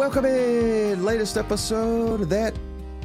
welcome in. Latest episode of that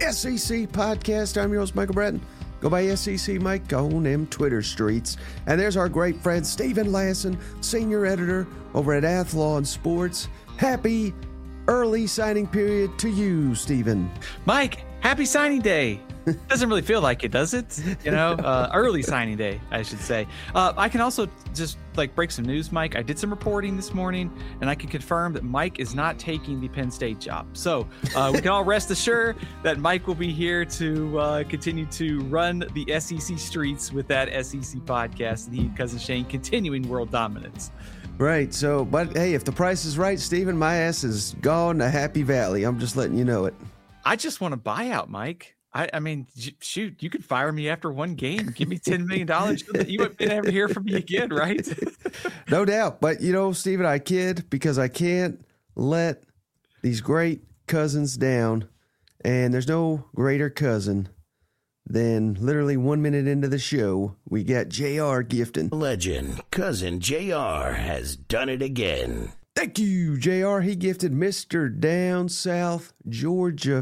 SEC podcast. I'm your host, Michael Bratton. Go by SEC Mike on them Twitter streets. And there's our great friend, Stephen Lasson, senior editor over at Athlon Sports. Happy early signing period to you, Stephen. Mike, happy signing day. Doesn't really feel like it, does it? You know, early signing day, I should say. I can also just break some news, Mike. I did some reporting this morning, and I can confirm that Mike is not taking the Penn State job. So we can all rest assured that Mike will be here to continue to run the SEC streets with that SEC podcast, and he and Cousin Shane continuing world dominance. Right. So, but hey, if the price is right, Stephen, my ass is gone to Happy Valley. I'm just letting you know it. I just want a buyout, Mike. I mean, shoot, you could fire me after one game. Give me $10 million. You wouldn't ever hear from me again, right? No doubt. But, you know, Stephen, I kid because I can't let these great cousins down. And there's no greater cousin than literally 1 minute into the show, we got JR Gifton. Legend, Cousin JR has done it again. Thank you, JR. He gifted Mr. Down South Georgia.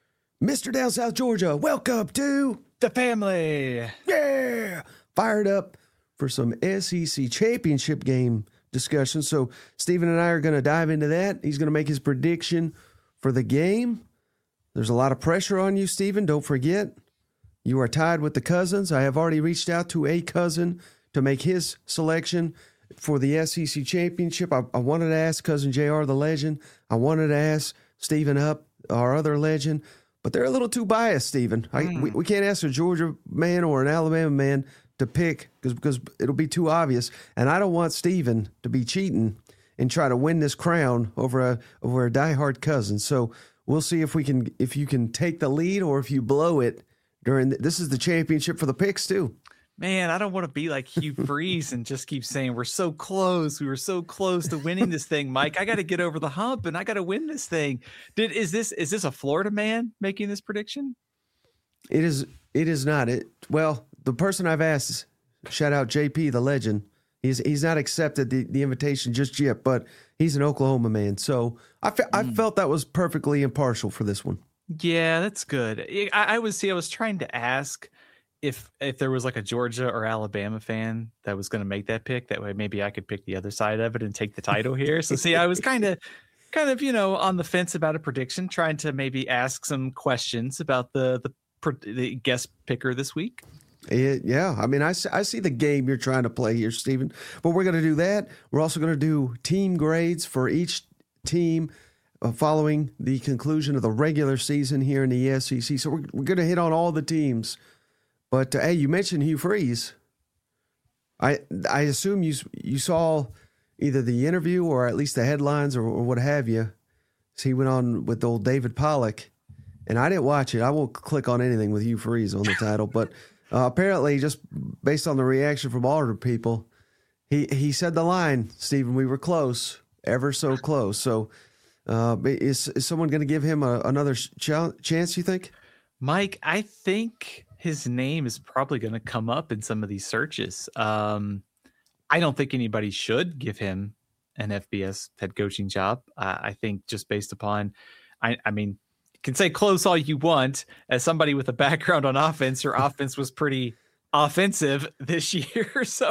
Mr. Down South Georgia, welcome to the family. Yeah. Fired up for some SEC championship game discussion. So Stephen and I are going to dive into that. He's going to make his prediction for the game. There's a lot of pressure on you, Stephen. Don't forget, you are tied with the cousins. I have already reached out to a cousin to make his selection for the SEC championship. I wanted to ask Cousin JR, the legend. I wanted to ask Stephen Up, our other legend. But they're a little too biased, Stephen. We can't ask a Georgia man or an Alabama man to pick because it'll be too obvious. And I don't want Stephen to be cheating and try to win this crown over a diehard cousin. So we'll see if you can take the lead or if you blow it during this is the championship for the picks too. Man, I don't want to be like Hugh Freeze and just keep saying we're so close. We were so close to winning this thing, Mike. I got to get over the hump and I got to win this thing. Is this a Florida man making this prediction? It is not. Well, the person I've asked, shout out JP, the legend. He's not accepted the invitation just yet, but he's an Oklahoma man. So I felt that was perfectly impartial for this one. Yeah, that's good. I was trying to ask if there was like a Georgia or Alabama fan that was going to make that pick. That way maybe I could pick the other side of it and take the title here. So see, I was kind of, on the fence about a prediction, trying to maybe ask some questions about the guest picker this week. Yeah, I mean, I see the game you're trying to play here, Stephen. But we're going to do that. We're also going to do team grades for each team following the conclusion of the regular season here in the SEC. So we're going to hit on all the teams. But, hey, you mentioned Hugh Freeze. I assume you saw either the interview or at least the headlines or what have you. So he went on with old David Pollack. And I didn't watch it. I won't click on anything with Hugh Freeze on the title. But apparently, just based on the reaction from all the people, he said the line, Stephen, we were close, ever so close. So is someone going to give him another chance, you think? Mike, I think his name is probably going to come up in some of these searches. I don't think anybody should give him an FBS head coaching job. I think just based upon, I mean, you can say close all you want. As somebody with a background on offense, your offense was pretty offensive this year. So,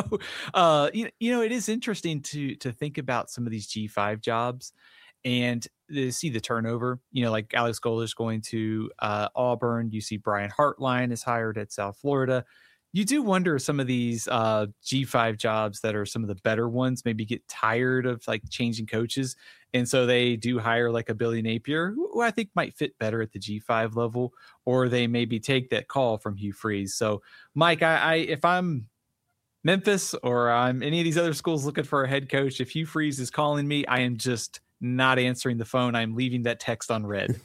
it is interesting to think about some of these G5 jobs and see the turnover, like Alex Golesh going to Auburn. You see Brian Hartline is hired at South Florida. You do wonder if some of these G5 jobs that are some of the better ones maybe get tired of changing coaches. And so they do hire like a Billy Napier, who I think might fit better at the G5 level, or they maybe take that call from Hugh Freeze. So Mike, if I'm Memphis or I'm any of these other schools looking for a head coach, if Hugh Freeze is calling me, I am just not answering the phone. I'm leaving that text unread.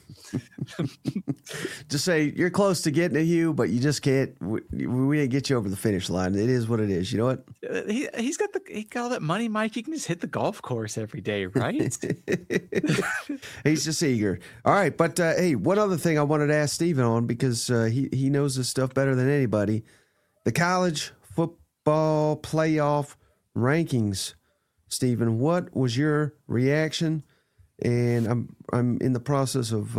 Just say you're close to getting to Hugh, but you just can't. We didn't get you over the finish line. It is what it is. You know what? He got all that money, Mike. He can just hit the golf course every day, right? He's just eager. All right, but hey, one other thing I wanted to ask Stephen on because he knows this stuff better than anybody. The college football playoff rankings. Stephen, what was your reaction and I'm in the process of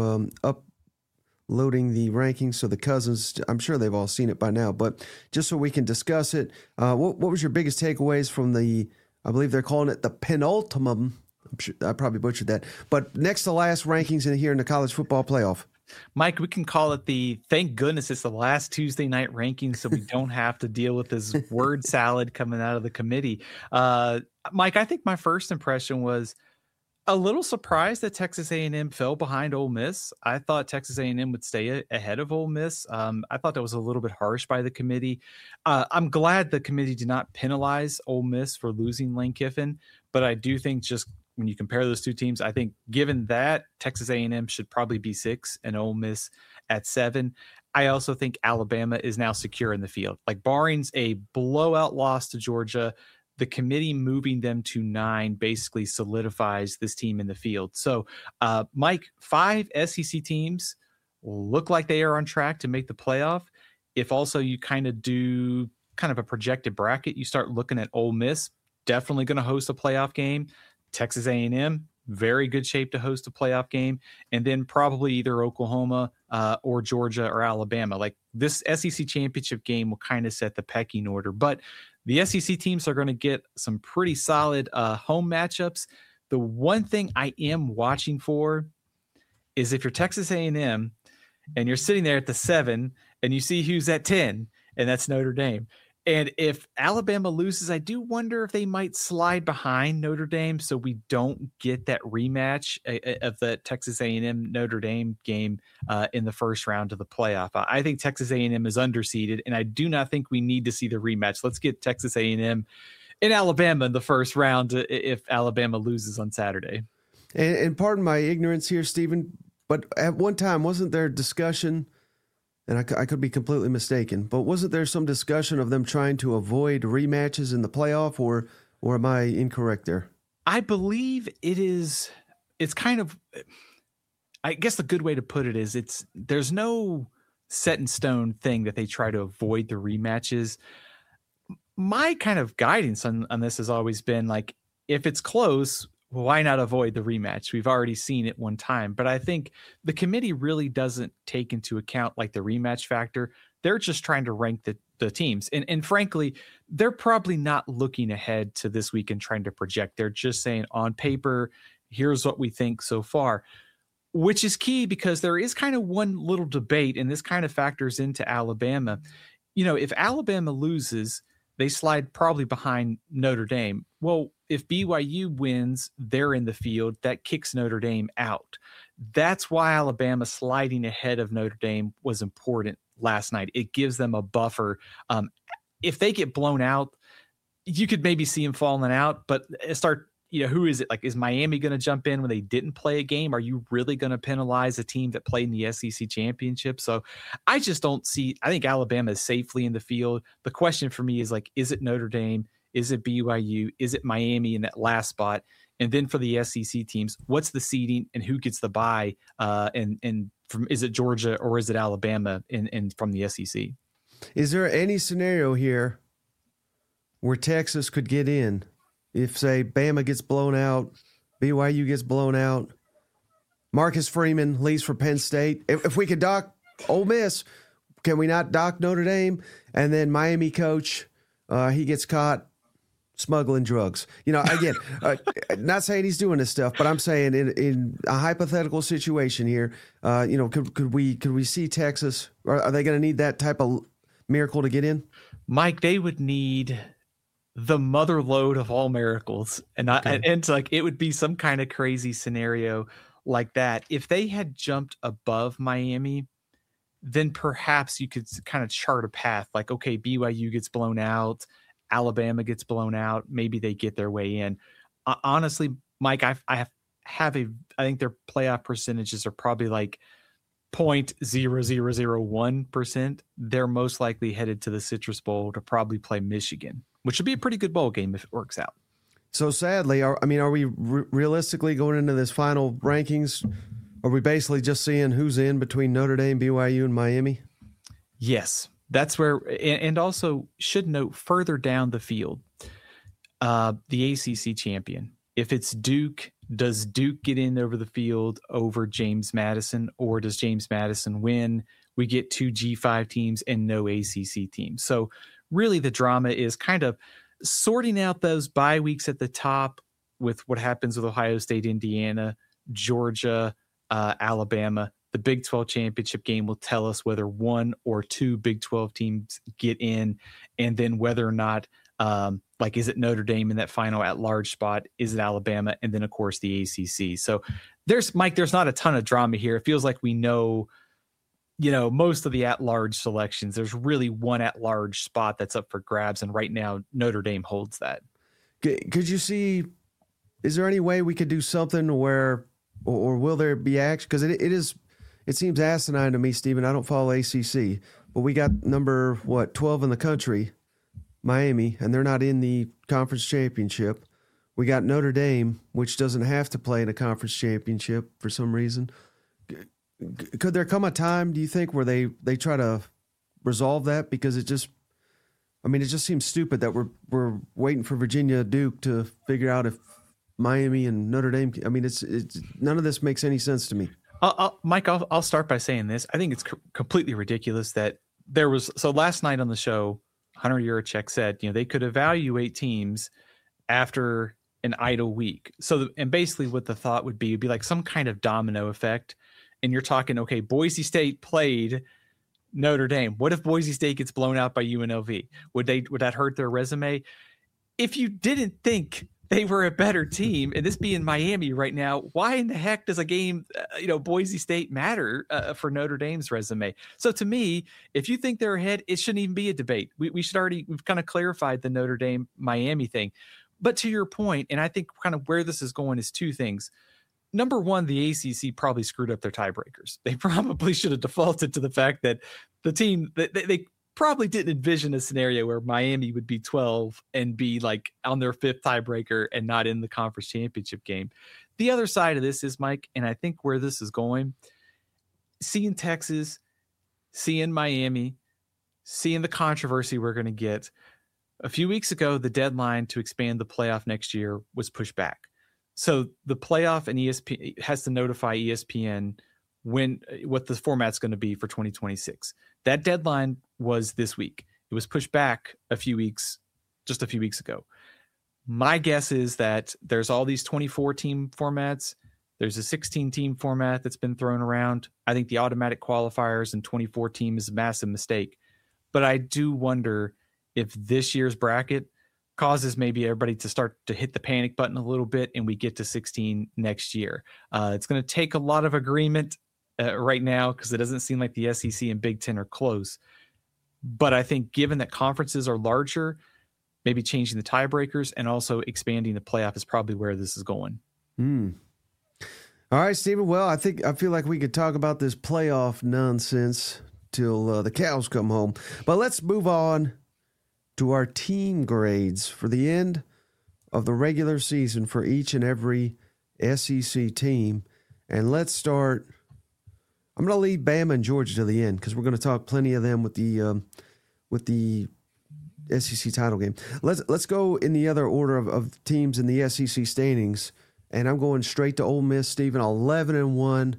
uploading the rankings. So the cousins, I'm sure they've all seen it by now, but just so we can discuss it, what was your biggest takeaways from I believe they're calling it the penultimum. I'm sure I probably butchered that, but next to last rankings here in the college football playoff. Mike, we can call it thank goodness it's the last Tuesday night rankings so we don't have to deal with this word salad coming out of the committee. Mike, I think my first impression was a little surprised that Texas A&M fell behind Ole Miss. I thought Texas A&M would stay ahead of Ole Miss. I thought that was a little bit harsh by the committee. I'm glad the committee did not penalize Ole Miss for losing Lane Kiffin, but I do think just when you compare those two teams, I think given that Texas A&M should probably be 6 and Ole Miss at 7. I also think Alabama is now secure in the field. Like barring a blowout loss to Georgia, the committee moving them to 9 basically solidifies this team in the field. So, Mike, 5 SEC teams look like they are on track to make the playoff. If also you kind of do kind of a projected bracket, you start looking at Ole Miss, definitely going to host a playoff game. Texas A&M, very good shape to host a playoff game, and then probably either Oklahoma or Georgia or Alabama. Like this SEC championship game will kind of set the pecking order, but the SEC teams are going to get some pretty solid home matchups. The one thing I am watching for is if you're Texas A&M and you're sitting there at the 7 and you see who's at 10, and that's Notre Dame. And if Alabama loses, I do wonder if they might slide behind Notre Dame so we don't get that rematch of the Texas A&M Notre Dame game in the first round of the playoff. I think Texas A&M is underseeded, and I do not think we need to see the rematch. Let's get Texas A&M in Alabama in the first round if Alabama loses on Saturday. And pardon my ignorance here, Stephen, but at one time, wasn't there discussion – and I could be completely mistaken, but wasn't there some discussion of them trying to avoid rematches in the playoff, or am I incorrect there? I believe it's kind of, I guess the good way to put it is there's no set in stone thing that they try to avoid the rematches. My kind of guidance on this has always been like, if it's close, why not avoid the rematch? We've already seen it one time, but I think the committee really doesn't take into account like the rematch factor. They're just trying to rank the teams. And frankly, they're probably not looking ahead to this week and trying to project. They're just saying on paper, here's what we think so far, which is key because there is kind of one little debate, and this kind of factors into Alabama. You know, if Alabama loses, they slide probably behind Notre Dame. Well, if BYU wins, they're in the field. That kicks Notre Dame out. That's why Alabama sliding ahead of Notre Dame was important last night. It gives them a buffer. If they get blown out, you could maybe see them falling out, but who is it? Like, is Miami going to jump in when they didn't play a game? Are you really going to penalize a team that played in the SEC championship? So I just don't see, I think Alabama is safely in the field. The question for me is like, is it Notre Dame? Is it BYU? Is it Miami in that last spot? And then for the SEC teams, what's the seeding and who gets the bye? Is it Georgia or is it Alabama and from the SEC? Is there any scenario here where Texas could get in? If, say, Bama gets blown out, BYU gets blown out, Marcus Freeman leaves for Penn State. If we could dock Ole Miss, can we not dock Notre Dame? And then Miami coach, he gets caught smuggling drugs. You know, again, not saying he's doing this stuff, but I'm saying in a hypothetical situation here, could we see Texas? Are they going to need that type of miracle to get in? Mike, they would need the mother lode of all miracles, and it would be some kind of crazy scenario like that. If they had jumped above Miami, then perhaps you could kind of chart a path. Like, okay, BYU gets blown out, Alabama gets blown out, maybe they get their way in. Honestly, Mike, I think their playoff percentages are probably like 0.0001%. They're most likely headed to the Citrus Bowl to probably play Michigan, which would be a pretty good bowl game if it works out. So sadly, are we realistically going into this final rankings? Are we basically just seeing who's in between Notre Dame, BYU, and Miami? Yes, that's where, and also should note further down the field, the ACC champion, If it's Duke, does Duke get in over the field over James Madison, or does James Madison win? We get 2 G5 teams and no ACC teams. So really the drama is kind of sorting out those bye weeks at the top with what happens with Ohio State, Indiana, Georgia, Alabama. The Big 12 championship game will tell us whether 1 or 2 Big 12 teams get in, and then whether or not, is it Notre Dame in that final at-large spot? Is it Alabama? And then, of course, the ACC. So there's not a ton of drama here. It feels like we know, most of the at-large selections. There's really one at-large spot that's up for grabs, and right now Notre Dame holds that. Could you see, is there any way we could do something where, or will there be action? Because it seems asinine to me, Stephen. I don't follow ACC, but we got number 12 in the country, Miami, and they're not in the conference championship. We got Notre Dame, which doesn't have to play in a conference championship for some reason. Could there come a time, do you think, where they try to resolve that? Because it just seems stupid that we're waiting for Virginia Duke to figure out if Miami and Notre Dame. It's none of this makes any sense to me. Mike, I'll start by saying this. I think it's completely ridiculous that there was. So last night on the show, Hunter Yurachek said, they could evaluate teams after an idle week. And basically what the thought would be like some kind of domino effect. And you're talking, okay, Boise State played Notre Dame. What if Boise State gets blown out by UNLV? Would that hurt their resume? If you didn't think they were a better team, and this being Miami right now, why in the heck does a game, Boise State matter for Notre Dame's resume? So to me, if you think they're ahead, it shouldn't even be a debate. We've kind of clarified the Notre Dame Miami thing. But to your point, and I think kind of where this is going is 2 things. Number one, the ACC probably screwed up their tiebreakers. They probably should have defaulted to the fact that the team they probably didn't envision a scenario where Miami would be 12 and be like on their 5th tiebreaker and not in the conference championship game. The other side of this is, Mike, and I think where this is going, seeing Texas, seeing Miami, seeing the controversy we're going to get. A few weeks ago, the deadline to expand the playoff next year was pushed back. So the playoff and ESPN has to notify ESPN what the format's going to be for 2026. That deadline was this week. It was pushed back just a few weeks ago. My guess is that there's all these 24 team formats. There's a 16 team format that's been thrown around. I think the automatic qualifiers and 24 team is a massive mistake. But I do wonder if this year's bracket causes maybe everybody to start to hit the panic button a little bit and we get to 16 next year. It's going to take a lot of agreement right now because it doesn't seem like the SEC and Big Ten are close. But I think given that conferences are larger, maybe changing the tiebreakers and also expanding the playoff is probably where this is going. All right, Stephen. Well, I feel like we could talk about this playoff nonsense till the cows come home. But let's move on to our team grades for the end of the regular season for each and every SEC team. And let's start. I'm going to leave Bama and Georgia to the end because we're going to talk plenty of them with the SEC title game. Let's go in the other order of teams in the SEC standings. And I'm going straight to Ole Miss, Stephen. 11-1,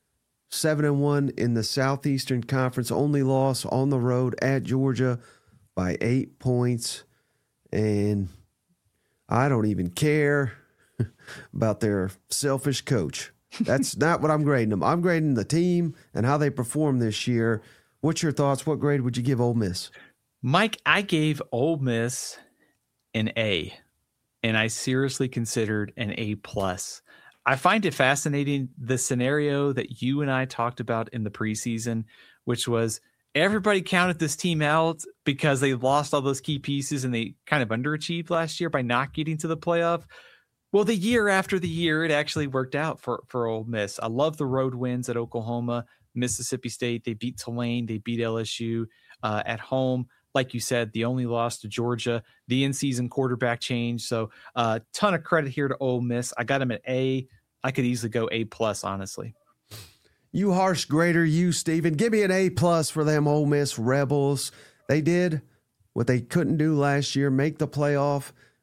7-1 in the Southeastern Conference. Only loss on the road at Georgia by 8 points. And I don't even care about their selfish coach. That's not what I'm grading them. I'm grading the team and how they perform this year. What's your thoughts? What grade would you give Ole Miss? Mike, I gave Ole Miss an A, and I seriously considered an A+. I find it fascinating, the scenario that you and I talked about in the preseason, which was everybody counted this team out because they lost all those key pieces and they kind of underachieved last year by not getting to the playoff. Well, the year after the year, it actually worked out for Ole Miss. I love the road wins at Oklahoma, Mississippi State. They beat Tulane. They beat LSU at home. Like you said, the only loss to Georgia, the in-season quarterback change. So a ton of credit here to Ole Miss. I got them at A. I could easily go A+, honestly. You harsh grader, you, Stephen. Give me an A+ for them Ole Miss Rebels. They did what they couldn't do last year, make the playoff.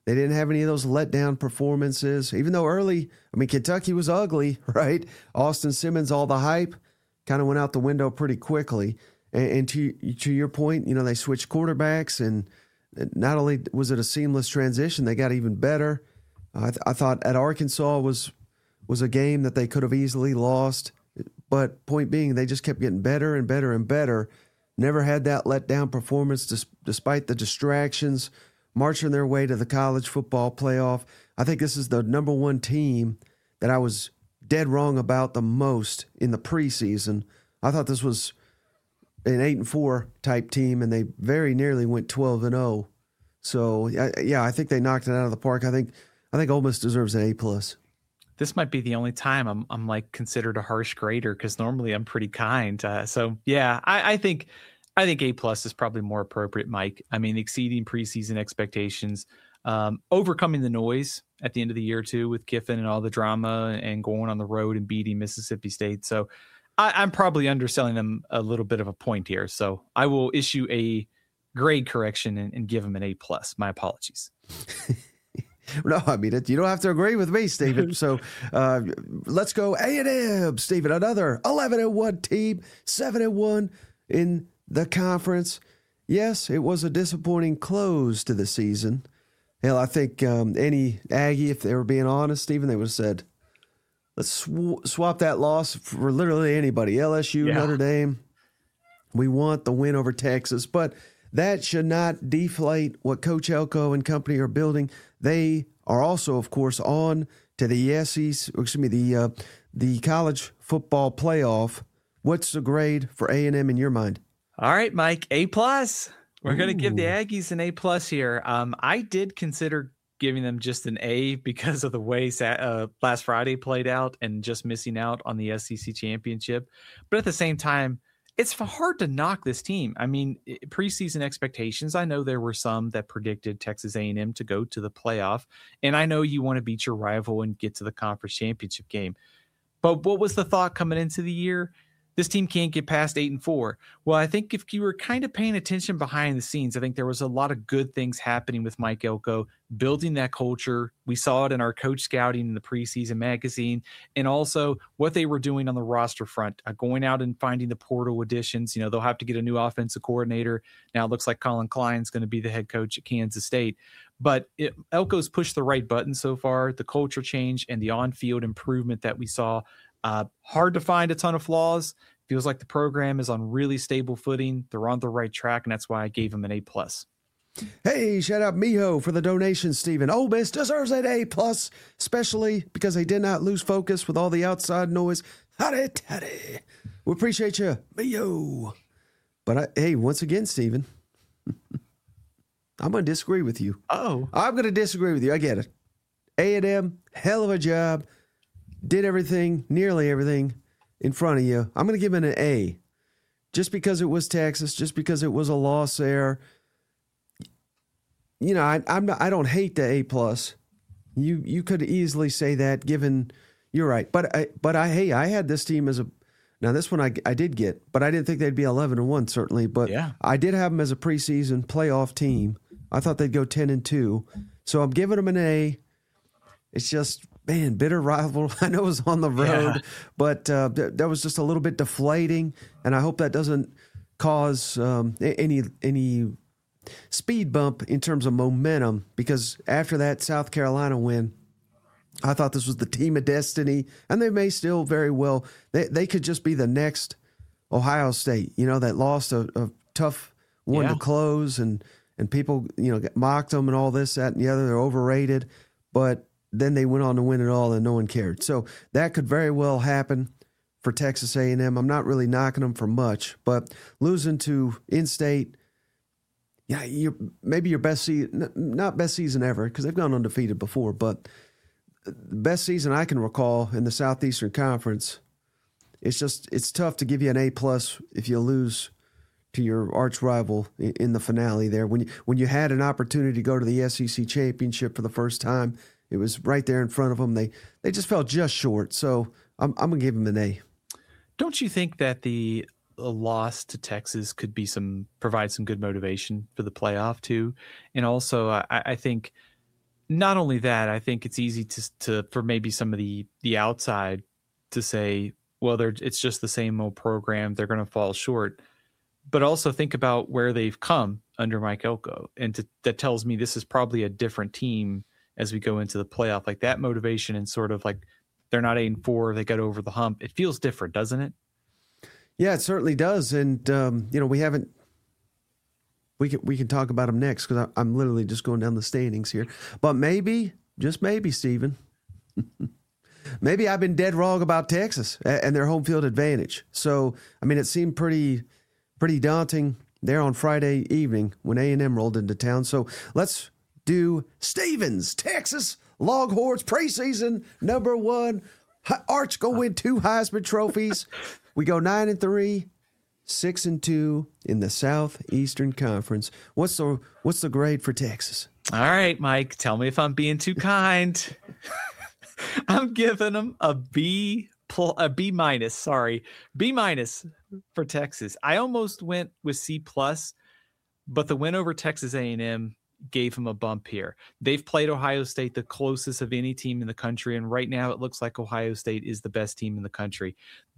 They didn't have any of those letdown performances, even though early, Kentucky was ugly, right? Austin Simmons, all the hype kind of went out the window pretty quickly. And to your point, they switched quarterbacks, and not only was it a seamless transition, they got even better. I thought at Arkansas was a game that they could have easily lost. But point being, they just kept getting better and better and better. Never had that letdown performance despite the distractions, marching their way to the college football playoff. I think this is the number one team that I was dead wrong about the most in the preseason. I thought this was an 8-4 type team, and they very nearly went 12-0. So, yeah, I think they knocked it out of the park. I think Ole Miss deserves an A+. This might be the only time I'm like considered a harsh grader, because normally I'm pretty kind. So yeah, I think A+ is probably more appropriate, Mike. Exceeding preseason expectations, overcoming the noise at the end of the year too, with Kiffin and all the drama and going on the road and beating Mississippi State. So I'm probably underselling them a little bit of a point here. So I will issue a grade correction and give them an A+. My apologies. No, you don't have to agree with me, Stephen. So let's go A&M, Stephen. Another 11-1 team, 7-1 in the conference. Yes, it was a disappointing close to the season. Hell, I think any Aggie, if they were being honest, Stephen, they would have said, let's swap that loss for literally anybody. LSU, yeah. Notre Dame. We want the win over Texas, but that should not deflate what Coach Elko and company are building. They are also, of course, on to the the college football playoff. What's the grade for A&M in your mind? All right, Mike, A+. We're going to give the Aggies an A+ here. I did consider giving them just an A because of the way last Friday played out and just missing out on the SEC championship. But at the same time, it's hard to knock this team. Preseason expectations, I know there were some that predicted Texas A&M to go to the playoff, and I know you want to beat your rival and get to the conference championship game. But what was the thought coming into the year? This team can't get past 8-4. Well, I think if you were kind of paying attention behind the scenes, I think there was a lot of good things happening with Mike Elko, building that culture. We saw it in our coach scouting in the preseason magazine, and also what they were doing on the roster front, going out and finding the portal additions. They'll have to get a new offensive coordinator. Now it looks like Colin Klein's going to be the head coach at Kansas State. But Elko's pushed the right button so far, the culture change and the on-field improvement that we saw. Hard to find a ton of flaws. Feels like the program is on really stable footing. They're on the right track, and that's why I gave them an A+. Hey, shout out Miho for the donation, Stephen. Ole Miss deserves an A+, especially because they did not lose focus with all the outside noise. Howdy. We appreciate you, Miho. But hey, once again, Stephen, I'm going to disagree with you. Oh, I'm going to disagree with you. I get it. A&M, hell of a job. Did everything, nearly everything in front of you. I'm going to give it an A. Just because it was Texas, just because it was a loss there. I don't hate the A+. You could easily say that, given you're right. But I had this team as now this one I did get, but I didn't think they'd be 11-1 certainly. But yeah. I did have them as a preseason playoff team. I thought they'd go 10-2. So I'm giving them an A. It's just, man, bitter rival. I know it was on the road, but that was just a little bit deflating, and I hope that doesn't cause any speed bump in terms of momentum, because after that South Carolina win, I thought this was the team of destiny, and they may still very well. They could just be the next Ohio State, that lost a tough one to close, and people mocked them and all this, that, and the other. They're overrated, but then they went on to win it all, and no one cared. So that could very well happen for Texas A&M. I'm not really knocking them for much, but losing to in-state, maybe your best season, not best season ever, because they've gone undefeated before, but the best season I can recall in the Southeastern Conference. It's tough to give you an A+ if you lose to your arch rival in the finale there. When you had an opportunity to go to the SEC championship for the first time, it was right there in front of them. They just fell just short. So I'm going to give them an A. Don't you think that the loss to Texas could provide some good motivation for the playoff too? And also, I think not only that, I think it's easy to for maybe some of the outside to say, well, it's just the same old program. They're going to fall short. But also think about where they've come under Mike Elko. And that tells me this is probably a different team as we go into the playoff. Like that motivation and sort of like they're not 8-4, they got over the hump. It feels different, doesn't it? Yeah, it certainly does. And, we can talk about them next because I'm literally just going down the standings here. But maybe, just maybe, Stephen, maybe I've been dead wrong about Texas and their home field advantage. So, I mean, it seemed pretty daunting there on Friday evening when A&M rolled into town. So let's do Stevens, Texas Longhorns preseason #1. Arch go win 2 Heisman trophies. We go 9-3. 6-2 in the Southeastern Conference. What's the grade for Texas? All right, Mike. Tell me if I'm being too kind. I'm giving them a B minus. Sorry, B minus for Texas. I almost went with C+, but the win over Texas A&M gave them a bump here. They've played Ohio State the closest of any team in the country, and right now it looks like Ohio State is the best team in the country.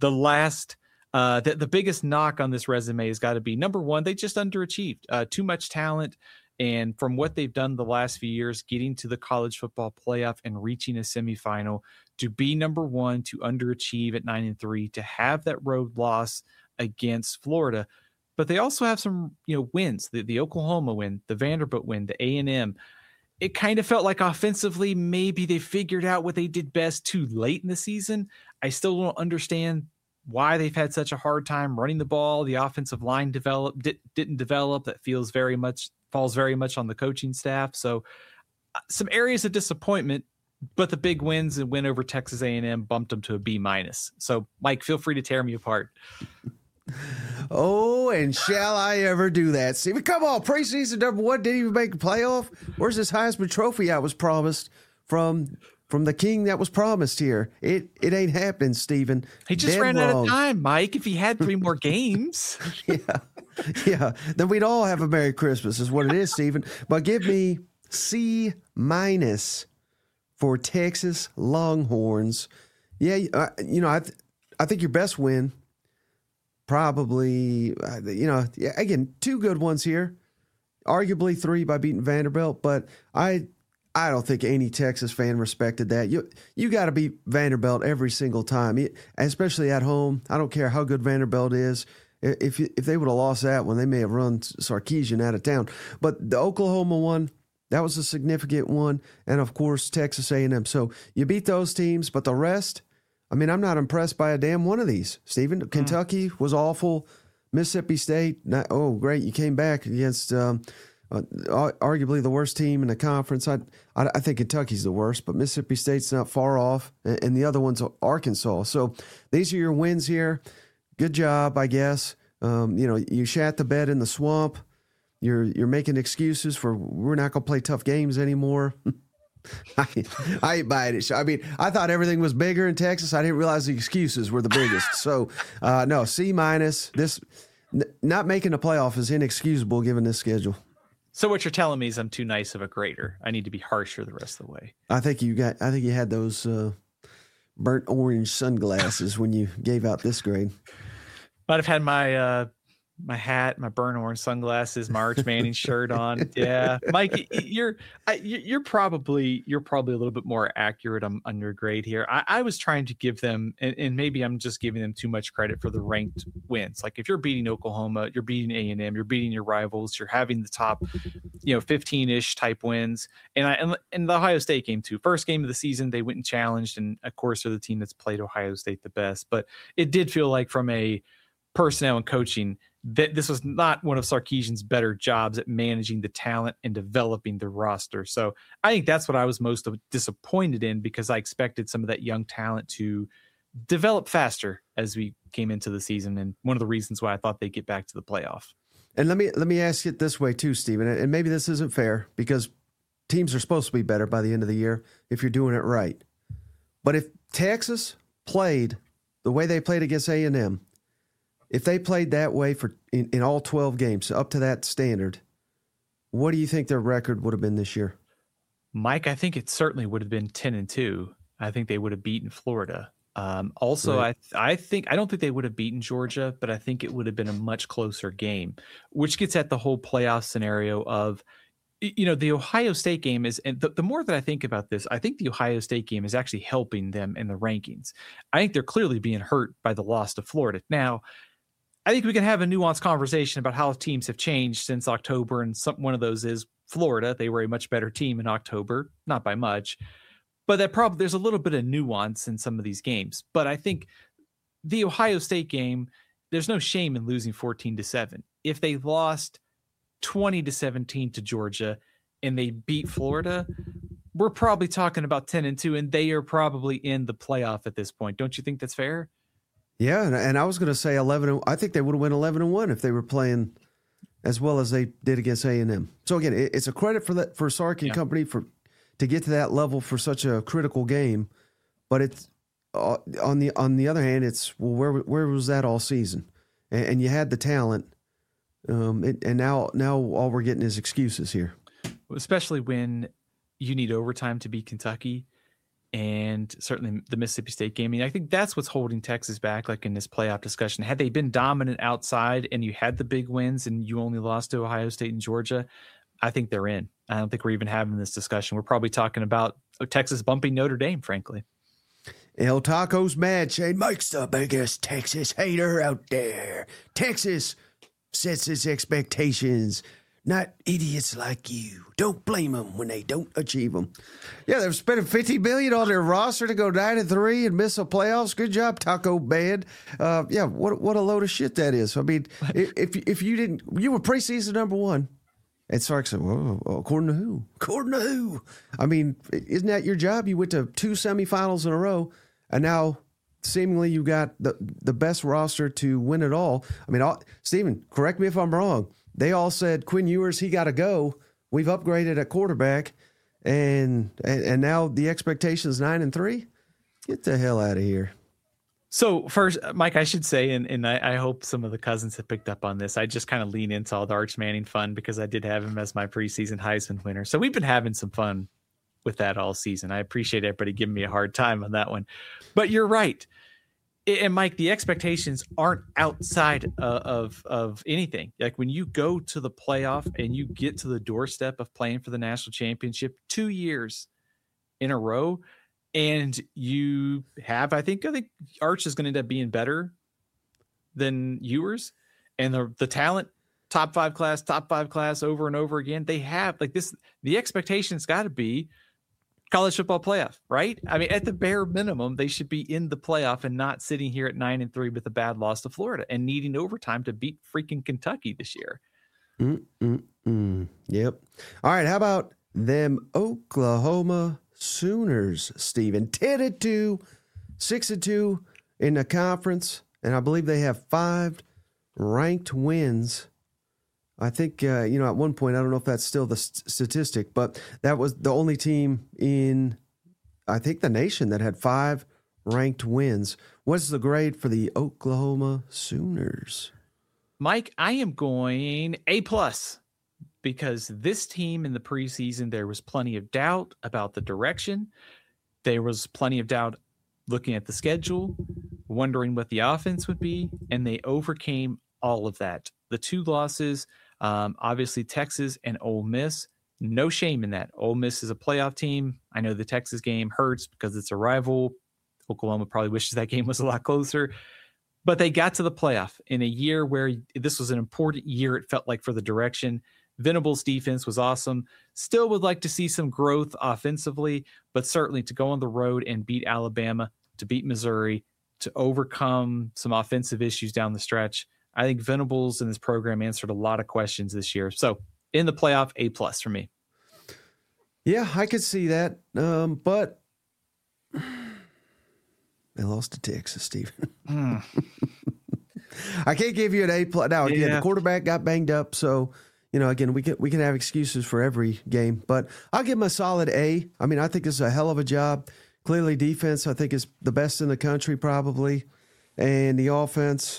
The biggest knock on this resume has got to be, number one, they just underachieved. Too much talent. And from what they've done the last few years, getting to the college football playoff and reaching a semifinal, to be number one, to underachieve at 9-3, to have that road loss against Florida. But they also have some, wins, the Oklahoma win, the Vanderbilt win, the A&M. It kind of felt like offensively, maybe they figured out what they did best too late in the season. I still don't understand why they've had such a hard time running the ball. The offensive line didn't develop. That falls very much on the coaching staff. So some areas of disappointment, but the big wins and win over Texas A&M bumped them to a B minus. So Mike, feel free to tear me apart. Oh, and shall I ever do that? See, come on, preseason #1 didn't even make a playoff. Where's this Heisman Trophy I was promised from the king that was promised here? It ain't happening, Stephen. He just ran out of time, Mike. If he had 3 more games. Yeah. Then we'd all have a Merry Christmas is what it is, Stephen. But give me C- for Texas Longhorns. Yeah, I think your best win probably, again, 2 good ones here. Arguably 3 by beating Vanderbilt, but I don't think any Texas fan respected that. You got to beat Vanderbilt every single time, especially at home. I don't care how good Vanderbilt is. If they would have lost that one, they may have run Sarkisian out of town. But the Oklahoma one, that was a significant one, and of course Texas A&M. So you beat those teams, but the rest, I mean, I'm not impressed by a damn one of these. Stephen, Kentucky was awful. Mississippi State, great, you came back against arguably the worst team in the conference. I think Kentucky's the worst, but Mississippi State's not far off, and the other one's Arkansas. So these are your wins here. Good job, I guess. You shat the bed in the swamp. You're making excuses for we're not going to play tough games anymore. I ain't buying it. I mean, I thought everything was bigger in Texas. I didn't realize the excuses were the biggest. So, no, C-. This not making the playoff is inexcusable given this schedule. So what you're telling me is I'm too nice of a grader. I need to be harsher the rest of the way. I think you had those burnt orange sunglasses when you gave out this grade. Might have had my hat, my burnt orange sunglasses, my Arch Manning shirt on. Yeah, Mike, you're probably a little bit more accurate on your grade here. I was trying to give them, and maybe I'm just giving them too much credit for the ranked wins. Like if you're beating Oklahoma, you're beating A&M, you're beating your rivals, you're having the top, 15-ish type wins. And the Ohio State game too. First game of the season, they went and challenged, and of course they're the team that's played Ohio State the best. But it did feel like from a personnel and coaching, that this was not one of Sarkisian's better jobs at managing the talent and developing the roster. So I think that's what I was most disappointed in, because I expected some of that young talent to develop faster as we came into the season. And one of the reasons why I thought they'd get back to the playoff. And let me ask it this way too, Stephen, and maybe this isn't fair because teams are supposed to be better by the end of the year if you're doing it right. But if Texas played the way they played against A&M, if they played that way in all 12 games up to that standard, what do you think their record would have been this year? Mike, I think it certainly would have been 10-2. I think they would have beaten Florida. Also, right. I don't think they would have beaten Georgia, but I think it would have been a much closer game, which gets at the whole playoff scenario of, the Ohio State game is, and the more that I think about this, I think the Ohio State game is actually helping them in the rankings. I think they're clearly being hurt by the loss to Florida. Now, I think we can have a nuanced conversation about how teams have changed since October, and one of those is Florida. They were a much better team in October, not by much, but there's a little bit of nuance in some of these games. But I think the Ohio State game, there's no shame in losing 14-7. If they lost 20-17 to Georgia and they beat Florida, we're probably talking about 10-2, and they are probably in the playoff at this point. Don't you think that's fair? Yeah, and I was going to say 11. I think they would have went 11-1 if they were playing as well as they did against A&M. So again, it's a credit for Sark and company to get to that level for such a critical game. But it's on the other hand, it's where was that all season? And you had the talent, and now all we're getting is excuses here. Especially when you need overtime to beat Kentucky. And certainly the Mississippi State game. I mean, I think that's what's holding Texas back, like in this playoff discussion. Had they been dominant outside and you had the big wins and you only lost to Ohio State and Georgia, I think they're in. I don't think we're even having this discussion. We're probably talking about Texas bumping Notre Dame, frankly. El Taco's mad. Shane Mike's the biggest Texas hater out there. Texas sets its expectations. Not idiots like you. Don't blame them when they don't achieve them. Yeah, they're spending $50 million on their roster to go 9-3 and miss the playoffs. Good job, Taco Band. Yeah, what a load of shit that is. I mean, if you were preseason number one, and Sark said, "Well, according to who? According to who?" I mean, isn't that your job? You went to 2 semifinals in a row, and now seemingly you got the best roster to win it all. I mean, Steven, correct me if I'm wrong. They all said, Quinn Ewers, he got to go. We've upgraded at quarterback, and now the expectation is 9-3. Get the hell out of here. So first, Mike, I should say, and I hope some of the cousins have picked up on this. I just kind of lean into all the Arch Manning fun because I did have him as my preseason Heisman winner. So we've been having some fun with that all season. I appreciate everybody giving me a hard time on that one. But you're right. And Mike, the expectations aren't outside of anything. Like when you go to the playoff and you get to the doorstep of playing for the national championship 2 years in a row, and you have, I think Arch is going to end up being better than Ewers, and the talent, top five class over and over again. They have like this. The expectation's got to be college football playoff, right? I mean, at the bare minimum, they should be in the playoff and not sitting here at 9-3 with a bad loss to Florida and needing overtime to beat freaking Kentucky this year. Yep. All right. How about them Oklahoma Sooners, Steven? 10-2, 6-2 in the conference, and I believe they have 5 ranked wins. I think, at one point, I don't know if that's still the statistic, but that was the only team in, I think, the nation that had 5 ranked wins. What's the grade for the Oklahoma Sooners? Mike, I am going A+, because this team in the preseason, there was plenty of doubt about the direction. There was plenty of doubt looking at the schedule, wondering what the offense would be, and they overcame all of that. The 2 losses, obviously Texas and Ole Miss, no shame in that. Ole Miss is a playoff team. I know the Texas game hurts because it's a rival. Oklahoma probably wishes that game was a lot closer, but they got to the playoff in a year where this was an important year. It felt like for the direction. Venables' defense was awesome. Still would like to see some growth offensively, but certainly to go on the road and beat Alabama, to beat Missouri, to overcome some offensive issues down the stretch. I think Venables and this program answered a lot of questions this year. So in the playoff, A+ for me. Yeah, I could see that. But they lost to Texas, Stephen. I can't give you an A+. Now, again, the quarterback got banged up. So, again, we can have excuses for every game. But I'll give them a solid A. I mean, I think it's a hell of a job. Clearly, defense, I think, is the best in the country probably. And the offense,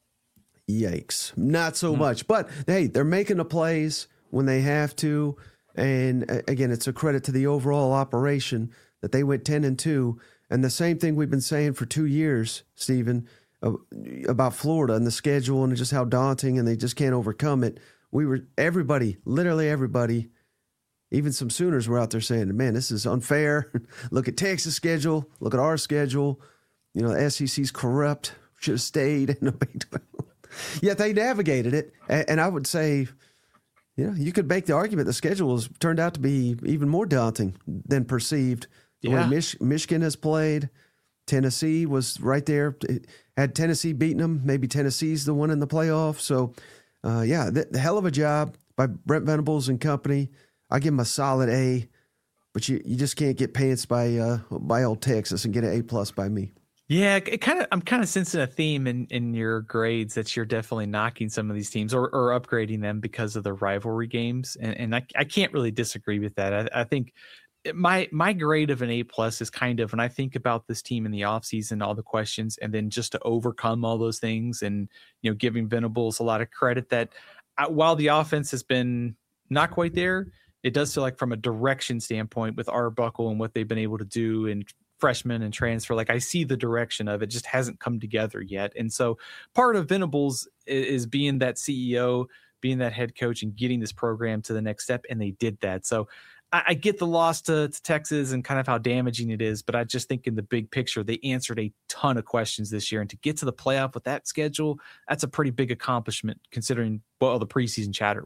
yikes, not so much. But, hey, they're making the plays when they have to. And again, it's a credit to the overall operation that they went 10-2. And the same thing we've been saying for 2 years, Stephen, about Florida and the schedule and just how daunting, and they just can't overcome it. Literally everybody, even some Sooners were out there saying, man, this is unfair. Look at Texas' schedule. Look at our schedule. The SEC's corrupt. Should have stayed in the Big 12. Yet they navigated it. And I would say, you could make the argument the schedule has turned out to be even more daunting than perceived. The way Michigan has played. Tennessee was right there. Had Tennessee beaten them, maybe Tennessee's the one in the playoff. So, the hell of a job by Brent Venables and company. I give him a solid A, but you just can't get pants by old Texas and get an A+ by me. Yeah, I'm kind of sensing a theme in your grades that you're definitely knocking some of these teams or upgrading them because of the rivalry games, and I can't really disagree with that. I think my grade of an A+ is kind of when I think about this team in the offseason, all the questions, and then just to overcome all those things, and giving Venables a lot of credit that while the offense has been not quite there, it does feel like from a direction standpoint with Arbuckle and what they've been able to do and freshmen and transfer, like I see the direction of it just hasn't come together yet. And so part of Venables is being that CEO, being that head coach, and getting this program to the next step. And they did that. So I get the loss to Texas and kind of how damaging it is, but I just think in the big picture, they answered a ton of questions this year. And to get to the playoff with that schedule, that's a pretty big accomplishment considering all the preseason chatter.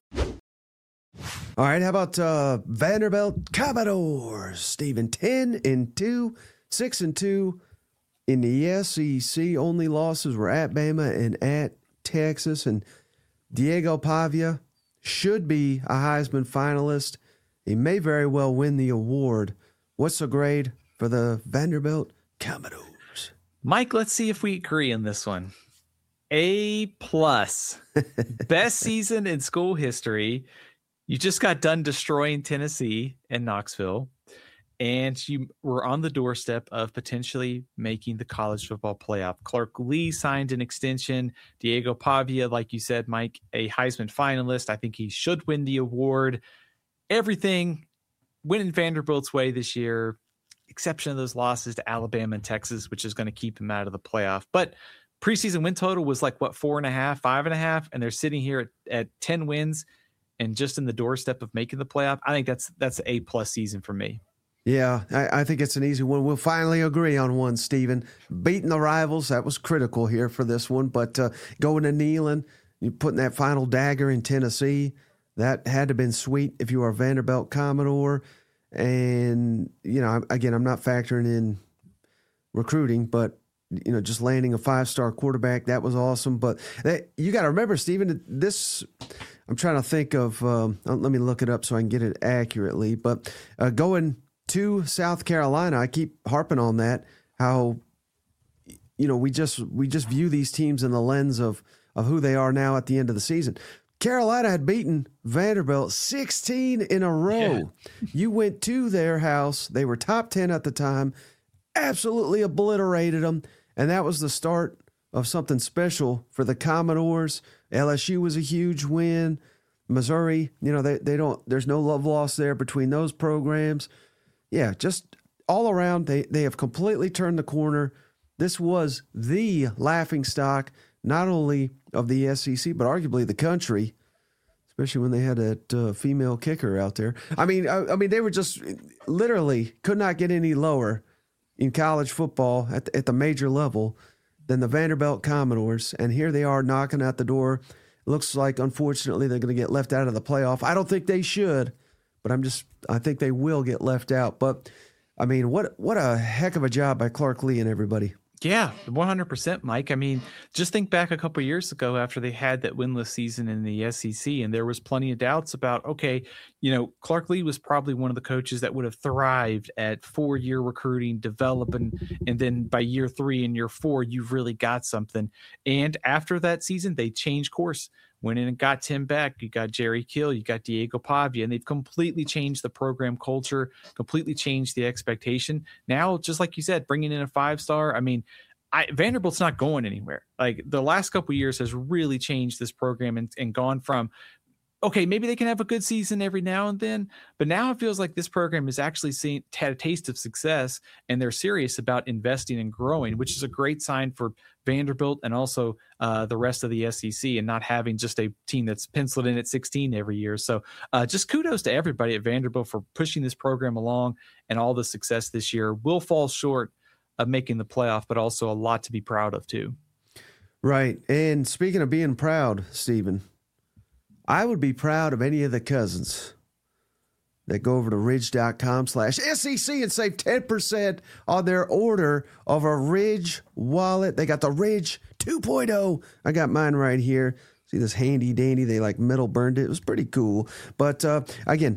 All right, how about Vanderbilt Commodores, Stephen? 10-2, 6-2 in the SEC. Only losses were at Bama and at Texas. And Diego Pavia should be a Heisman finalist. He may very well win the award. What's the grade for the Vanderbilt Commodores? Mike, let's see if we agree on this one. A+. Best season in school history. You just got done destroying Tennessee and Knoxville, and you were on the doorstep of potentially making the college football playoff. Clark Lee signed an extension. Diego Pavia, like you said, Mike, a Heisman finalist. I think he should win the award. Everything went in Vanderbilt's way this year, exception of those losses to Alabama and Texas, which is going to keep him out of the playoff. But preseason win total was like, 4.5, 5.5, and they're sitting here at 10 wins. And just in the doorstep of making the playoff, I think that's an A+ season for me. Yeah, I think it's an easy one. We'll finally agree on one, Stephen. Beating the rivals, that was critical here for this one. But going to Neyland, you putting that final dagger in Tennessee, that had to have been sweet if you were a Vanderbilt Commodore. And, again, I'm not factoring in recruiting, but just landing a 5-star quarterback, that was awesome. But you got to remember, Stephen, this, I'm trying to think of, let me look it up so I can get it accurately. But going to South Carolina, I keep harping on that, how, we just view these teams in the lens of who they are now at the end of the season. Carolina had beaten Vanderbilt 16 in a row. Yeah. You went to their house. They were top 10 at the time, absolutely obliterated them. And that was the start of something special for the Commodores. LSU was a huge win. Missouri, there's no love lost there between those programs. Yeah, just all around, they have completely turned the corner. This was the laughingstock, not only of the SEC, but arguably the country, especially when they had that female kicker out there. I mean, they were just literally could not get any lower in college football at the major level than the Vanderbilt Commodores. And here they are knocking at the door. Looks like, unfortunately, they're going to get left out of the playoff. I don't think they should, but I think they will get left out. But, I mean, what a heck of a job by Clark Lee and everybody. Yeah, 100%, Mike. I mean, just think back a couple of years ago after they had that winless season in the SEC, and there was plenty of doubts about, okay, Clark Lee was probably one of the coaches that would have thrived at 4-year recruiting, developing, and then by year 3 and year 4, you've really got something. And after that season, they changed course. Went in and got Tim Beck. You got Jerry Kill. You got Diego Pavia. And they've completely changed the program culture, completely changed the expectation. Now, just like you said, bringing in a 5-star. I mean, Vanderbilt's not going anywhere. Like the last couple of years has really changed this program and gone from okay, maybe they can have a good season every now and then, but now it feels like this program has actually had a taste of success, and they're serious about investing and growing, which is a great sign for Vanderbilt and also the rest of the SEC, and not having just a team that's penciled in at 16 every year. So just kudos to everybody at Vanderbilt for pushing this program along, and all the success this year. Will fall short of making the playoff, but also a lot to be proud of too. Right. And speaking of being proud, Stephen, I would be proud of any of the cousins that go over to ridge.com/SEC and save 10% on their order of a Ridge wallet. They got the Ridge 2.0. I got mine right here. See this handy dandy, they like metal burned it. It was pretty cool. But again,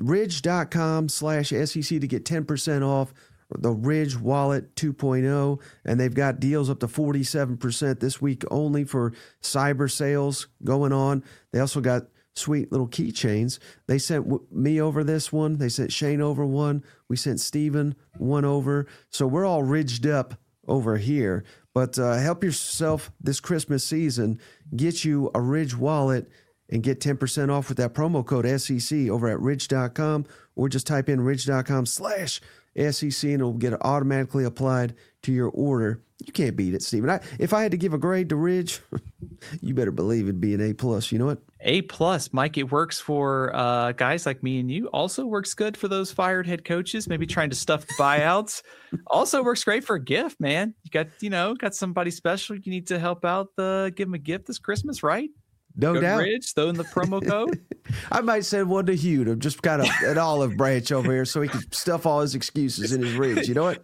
ridge.com/SEC to get 10% off the Ridge Wallet 2.0, and they've got deals up to 47% this week only for cyber sales going on. They also got sweet little keychains. They sent me over this one. They sent Shane over one. We sent Steven one over. So we're all ridged up over here. But help yourself this Christmas season. Get you a Ridge Wallet and get 10% off with that promo code SEC over at ridge.com, or just type in ridge.com/SEC and it'll get automatically applied to your order. You can't beat it, Stephen. If I had to give a grade to Ridge, you better believe it'd be an A+. You know what? A+, Mike. It works for guys like me and you. Also works good for those fired head coaches, maybe trying to stuff the buyouts. Also works great for a gift, man. You got somebody special you need to help out. Give them a gift this Christmas, right? No doubt. Ridge, throw in the promo code. I might send one to Hugh to just kind of an olive branch over here so he can stuff all his excuses in his Ridge. You know what?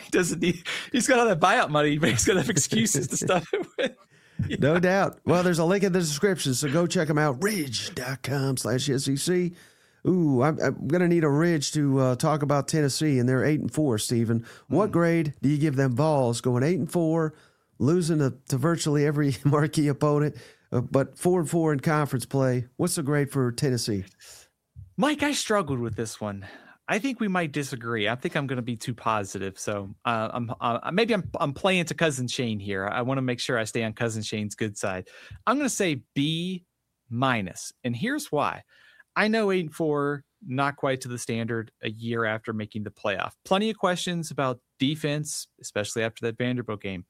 He's got all that buyout money, but he's got enough excuses to stuff it with. Yeah. No doubt. Well, there's a link in the description, so go check them out. Ridge.com/SEC. Ooh, I'm going to need a Ridge to talk about Tennessee, and they're 8-4, Stephen. What grade do you give them balls going 8-4, losing to virtually every marquee opponent? But 4-4 in conference play. What's the grade for Tennessee? Mike, I struggled with this one. I think we might disagree. I think I'm going to be too positive. So I'm playing to Cousin Shane here. I want to make sure I stay on Cousin Shane's good side. I'm going to say B-, and here's why. I know 8-4, not quite to the standard a year after making the playoff. Plenty of questions about defense, especially after that Vanderbilt game.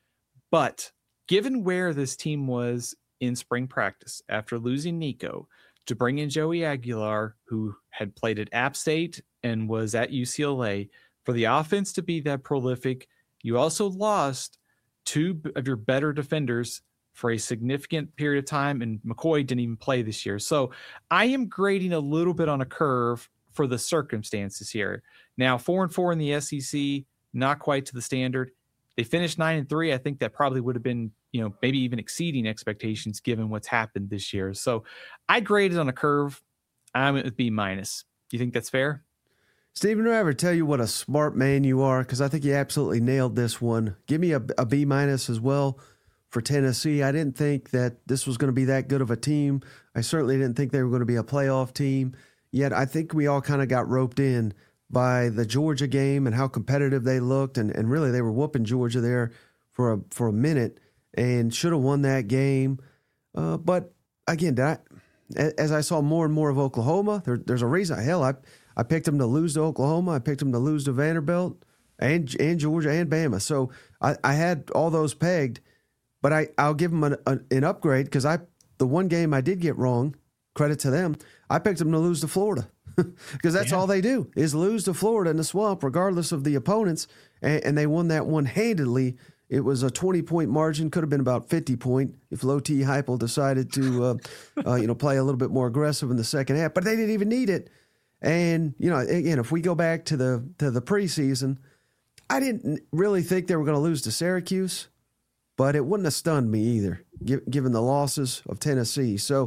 But given where this team was in spring practice after losing Nico, to bring in Joey Aguilar, who had played at App State and was at UCLA, for the offense to be that prolific, you also lost two of your better defenders for a significant period of time, and McCoy didn't even play this year. So I am grading a little bit on a curve for the circumstances here. Now, 4-4 in the SEC, not quite to the standard. They finished 9-3. I think that probably would have been, maybe even exceeding expectations given what's happened this year. So I graded on a curve. I'm at B-. Do you think that's fair? Stephen, do I ever tell you what a smart man you are? Because I think you absolutely nailed this one. Give me a B- as well for Tennessee. I didn't think that this was going to be that good of a team. I certainly didn't think they were going to be a playoff team. Yet I think we all kind of got roped in by the Georgia game and how competitive they looked. And really they were whooping Georgia there for a minute and should have won that game. But again, as I saw more and more of Oklahoma, there's a reason. Hell, I picked them to lose to Oklahoma. I picked them to lose to Vanderbilt and Georgia and Bama. So I had all those pegged, but I'll give them an upgrade because the one game I did get wrong, credit to them, I picked them to lose to Florida because that's all they do is lose to Florida in the Swamp, regardless of the opponents, and they won that one handedly. It was a 20-point margin, could have been about 50-point if Low T Heupel decided to play a little bit more aggressive in the second half, but they didn't even need it. And, again, if we go back to the preseason, I didn't really think they were going to lose to Syracuse, but it wouldn't have stunned me either, given the losses of Tennessee. So,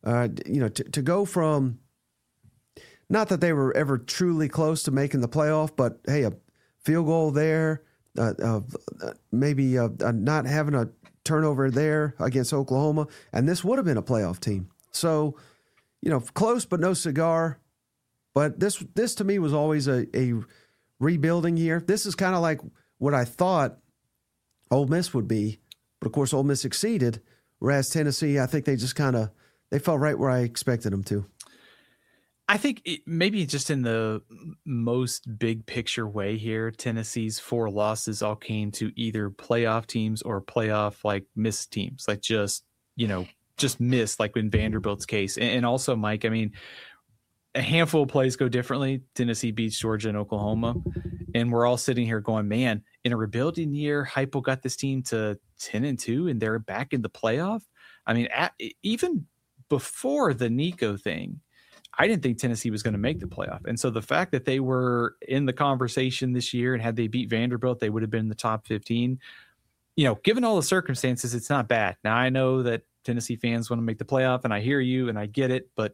to go from, not that they were ever truly close to making the playoff, but, hey, a field goal there, maybe not having a turnover there against Oklahoma, and this would have been a playoff team. So, close but no cigar. But this to me was always a rebuilding year. This is kind of like what I thought Ole Miss would be. But, of course, Ole Miss succeeded, whereas Tennessee, I think they just kind of they fell right where I expected them to. I think maybe just in the most big picture way here, Tennessee's 4 losses all came to either playoff teams or playoff like missed teams, like just missed, like in Vanderbilt's case. And also, Mike, I mean, a handful of plays go differently. Tennessee beats Georgia and Oklahoma. And we're all sitting here going, man, in a rebuilding year, Heupel got this team to 10-2 and they're back in the playoff. I mean, even before the Nico thing, I didn't think Tennessee was going to make the playoff. And so the fact that they were in the conversation this year, and had they beat Vanderbilt, they would have been in the top 15. Given all the circumstances, it's not bad. Now, I know that Tennessee fans want to make the playoff, and I hear you and I get it, but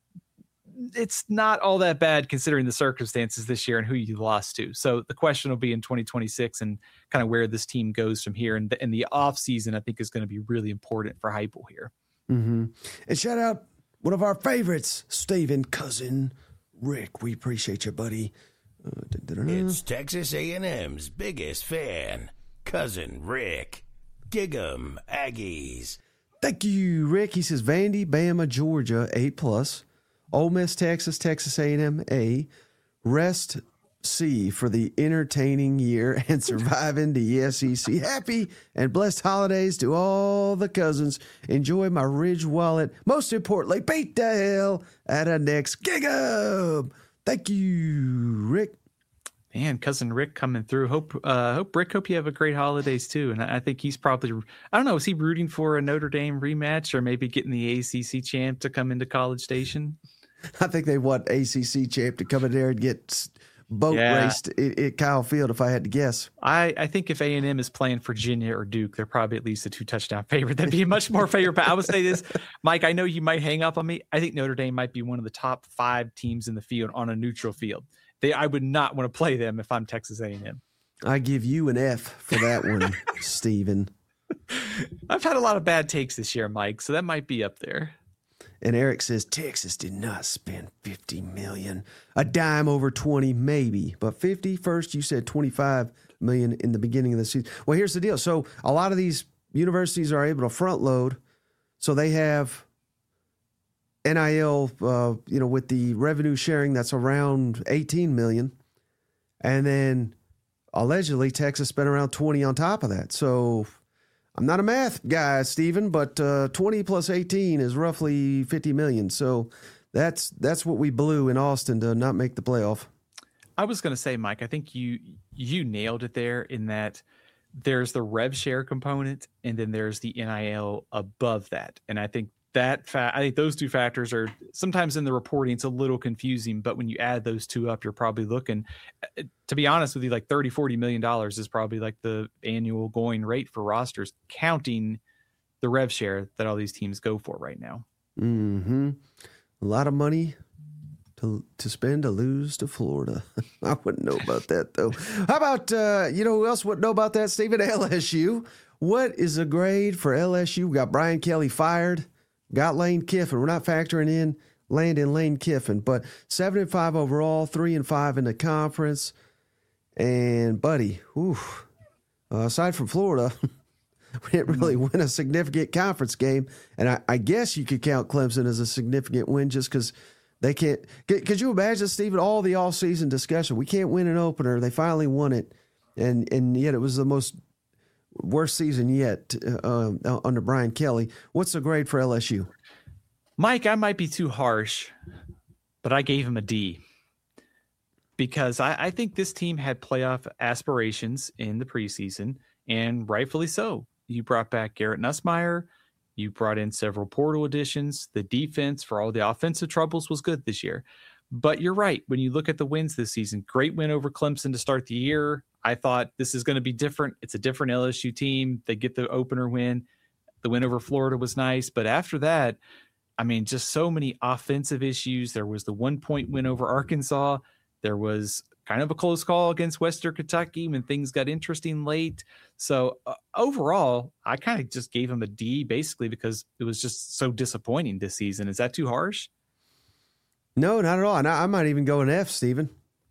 it's not all that bad considering the circumstances this year and who you lost to. So the question will be in 2026 and kind of where this team goes from here. And the off season, I think, is going to be really important for Heupel here. Mm-hmm. And shout out one of our favorites, Steven Cousin Rick. We appreciate you, buddy. It's Texas A&M's biggest fan, Cousin Rick. Dig 'em, Aggies. Thank you, Rick. He says Vandy, Bama, Georgia, 8+. Ole Miss, Texas, Texas A&M, A. Rest C for the entertaining year and surviving the SEC. Happy and blessed holidays to all the cousins. Enjoy my Ridge wallet. Most importantly, beat the hell out of next gig 'em. Thank you, Rick. Man, Cousin Rick coming through. Hope you have a great holidays too. And I think he's probably, I don't know, is he rooting for a Notre Dame rematch or maybe getting the ACC champ to come into College Station? I think they want ACC champ to come in there and get boat raced at Kyle Field, if I had to guess. I think if A&M is playing Virginia or Duke, they're probably at least a 2-touchdown favorite. That'd be a much more favorite. But I would say this, Mike, I know you might hang up on me. I think Notre Dame might be one of the top 5 teams in the field on a neutral field. I would not want to play them if I'm Texas A&M. I give you an F for that one, Steven. I've had a lot of bad takes this year, Mike, so that might be up there. And Eric says Texas did not spend $50 million. A dime over 20, maybe. But 50 first, you said $25 million in the beginning of the season. Well, here's the deal. So a lot of these universities are able to front load. So they have NIL, with the revenue sharing, that's around $18 million. And then allegedly Texas spent around 20 on top of that. So I'm not a math guy, Steven, but 20 plus 18 is roughly 50 million. So that's what we blew in Austin to not make the playoff. I was going to say, Mike, I think you nailed it there in that there's the rev share component and then there's the NIL above that. And I think I think those two factors are sometimes in the reporting, it's a little confusing, but when you add those two up, you're probably looking, to be honest with you, like $30-40 million is probably like the annual going rate for rosters, counting the rev share that all these teams go for right now. Mm-hmm. A lot of money to spend to lose to Florida. I wouldn't know about that, though. How about, who else wouldn't know about that, Stephen? LSU. What is the grade for LSU? We got Brian Kelly fired. Got Lane Kiffin. We're not factoring in Lane Kiffin, but 7-5 overall, 3-5 in the conference. And buddy, aside from Florida, we didn't really win a significant conference game. And I guess you could count Clemson as a significant win just because they can't. Could you imagine, Stephen, all the all-season discussion? We can't win an opener. They finally won it, and yet it was the worst season yet under Brian Kelly. What's the grade for LSU? Mike, I might be too harsh, but I gave him a D because I think this team had playoff aspirations in the preseason, and rightfully so. You brought back Garrett Nussmeier. You brought in several portal additions. The defense, for all the offensive troubles, was good this year. But you're right. When you look at the wins this season, great win over Clemson to start the year. I thought this is going to be different. It's a different LSU team. They get the opener win. The win over Florida was nice. But after that, I mean, just so many offensive issues. There was the 1-point win over Arkansas. There was kind of a close call against Western Kentucky when things got interesting late. So overall, I kind of just gave him a D basically because it was just so disappointing this season. Is that too harsh? No, not at all. And I might even go an F, Stephen.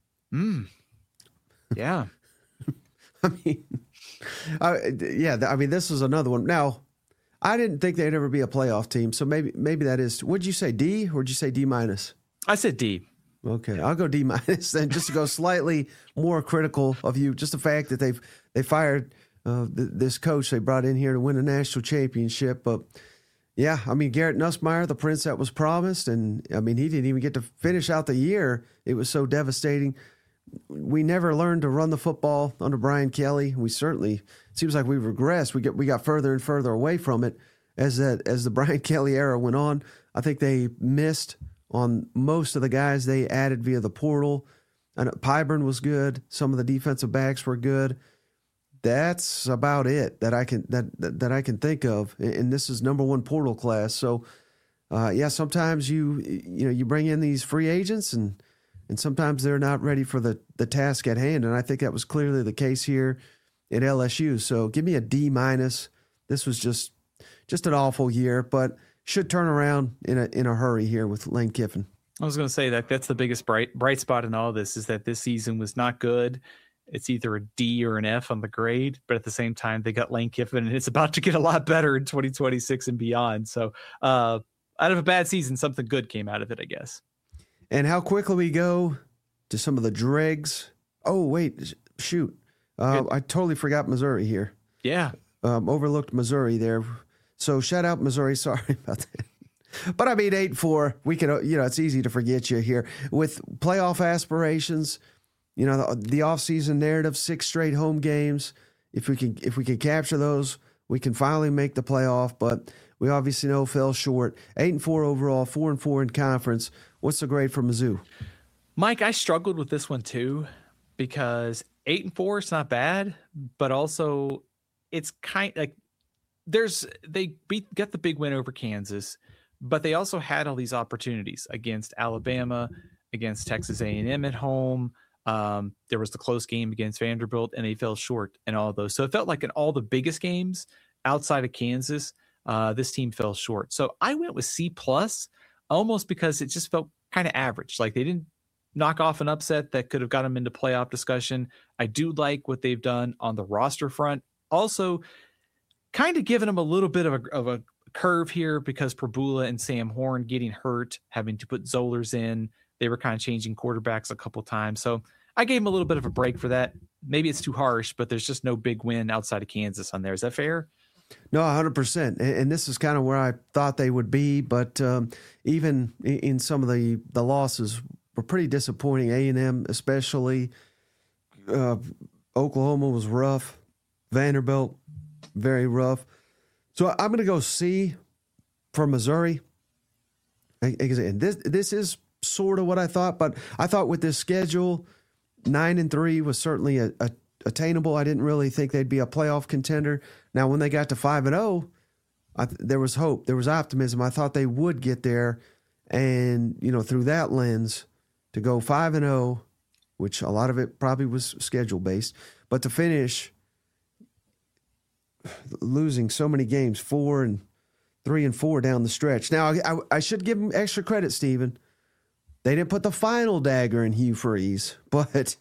Yeah. I mean, this is another one. Now, I didn't think they'd ever be a playoff team. So maybe that is. Would you say D or would you say D minus? I said D. Okay, I'll go D minus then, just to go slightly more critical of you. Just the fact that they fired this coach they brought in here to win a national championship. But yeah, I mean, Garrett Nussmeier, the prince that was promised, and I mean, he didn't even get to finish out the year. It was so devastating. We never learned to run the football under Brian Kelly. We certainly, it seems like we regressed. We got further and further away from it as the Brian Kelly era went on. I think they missed on most of the guys they added via the portal. And Pyburn was good. Some of the defensive backs were good. That's about it that I can think of. And this is number one portal class. So yeah, sometimes you bring in these free agents and sometimes they're not ready for the task at hand. And I think that was clearly the case here at LSU. So give me a D minus. This was just an awful year, but should turn around in a hurry here with Lane Kiffin. I was going to say that's the biggest bright spot in all this is that this season was not good. It's either a D or an F on the grade, but at the same time, they got Lane Kiffin, and it's about to get a lot better in 2026 and beyond. So out of a bad season, something good came out of it, I guess. And how quickly we go to some of the dregs. Oh, wait, shoot. I totally forgot Missouri here. Yeah. Overlooked Missouri there. So shout out Missouri. Sorry about that. But I mean, 8-4, we can, it's easy to forget you here with playoff aspirations. The offseason narrative, 6 straight home games. If we can capture those, we can finally make the playoff. But we obviously know fell short. 8-4 overall, 4-4 in conference. What's the grade for Mizzou? Mike, I struggled with this one too because 8-4 is not bad, but also it's kind like they got the big win over Kansas, but they also had all these opportunities against Alabama, against Texas A&M at home. There was the close game against Vanderbilt, and they fell short in all of those. So it felt like in all the biggest games outside of Kansas, this team fell short. So I went with C+, almost because it just felt kind of average. Like they didn't knock off an upset that could have got them into playoff discussion. I do like what they've done on the roster front. Also, kind of giving them a little bit of a curve here because Prabula and Sam Horn getting hurt, having to put Zollers in. They were kind of changing quarterbacks a couple times. So I gave them a little bit of a break for that. Maybe it's too harsh, but there's just no big win outside of Kansas on there. Is that fair? No, 100%. And this is kind of where I thought they would be. But even in some of the losses were pretty disappointing. A&M especially. Oklahoma was rough. Vanderbilt, very rough. So I'm going to go C for Missouri. And this is sort of what I thought, but I thought with this schedule, 9-3 was certainly attainable. I didn't really think they'd be a playoff contender. Now, when they got to 5-0, there was hope. There was optimism. I thought they would get there. And, through that lens, to go 5-0, which a lot of it probably was schedule-based, but to finish losing so many games, 3-4 down the stretch. Now, I should give them extra credit, Stephen. They didn't put the final dagger in Hugh Freeze, but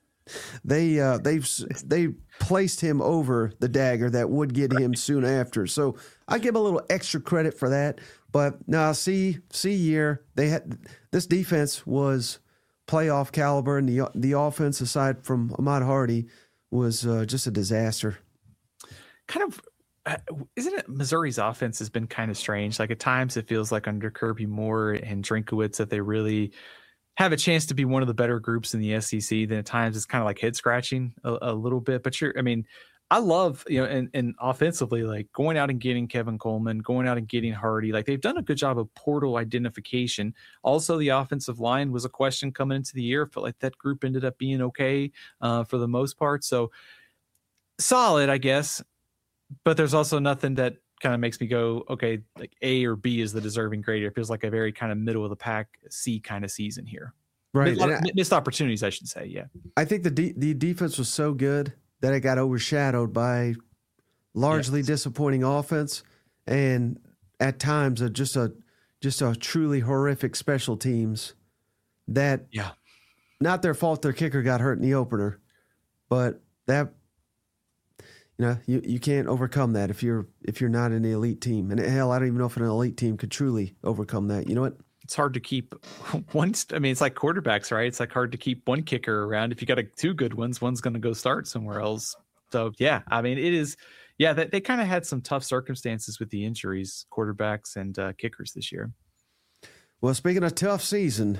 they placed him over the dagger that would get him soon after. So I give a little extra credit for that. But now, C year, they had this defense was playoff caliber, and the offense, aside from Ahmad Hardy, was just a disaster. Kind of, isn't it? Missouri's offense has been kind of strange. Like at times it feels like under Kirby Moore and Drinkowitz that they really have a chance to be one of the better groups in the SEC. Then at times it's kind of like head scratching a little bit. But I love, and offensively, like going out and getting Kevin Coleman, going out and getting Hardy. Like they've done a good job of portal identification. Also, the offensive line was a question coming into the year. Felt like that group ended up being okay for the most part. So solid, I guess. But there's also nothing that kind of makes me go, okay, like A or B is the deserving grade. It feels like a very kind of middle of the pack C kind of season here. Right. Missed opportunities, I should say. Yeah. I think the defense was so good that it got overshadowed by largely disappointing offense and at times just a truly horrific special teams that not their fault their kicker got hurt in the opener, but that you can't overcome that if you're not in the elite team. And hell, I don't even know if an elite team could truly overcome that. You know what? It's hard to keep one. I mean, it's like quarterbacks, right? It's like hard to keep one kicker around. If you got two good ones, one's going to go start somewhere else. So yeah, I mean, it is. Yeah, they kind of had some tough circumstances with the injuries, quarterbacks and kickers this year. Well, speaking of tough season,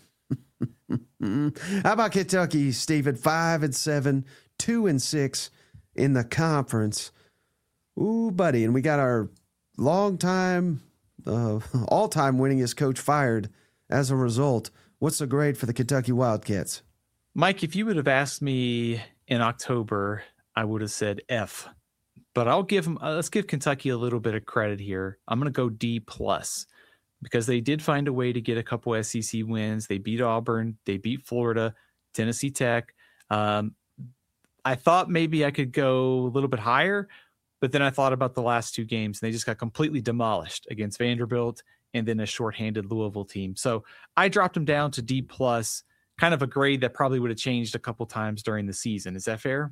how about Kentucky, Stephen? 5-7, 2-6 in the conference. Ooh, buddy, and we got our all-time winningest coach fired as a result. What's the grade for the Kentucky Wildcats? Mike, if you would have asked me in October, I would have said F. But I'll give them. Let's give Kentucky a little bit of credit here. I'm going to go D+, because they did find a way to get a couple SEC wins. They beat Auburn. They beat Florida, Tennessee Tech. I thought maybe I could go a little bit higher, but then I thought about the last two games, and they just got completely demolished against Vanderbilt and then a shorthanded Louisville team. So I dropped them down to D+, kind of a grade that probably would have changed a couple times during the season. Is that fair?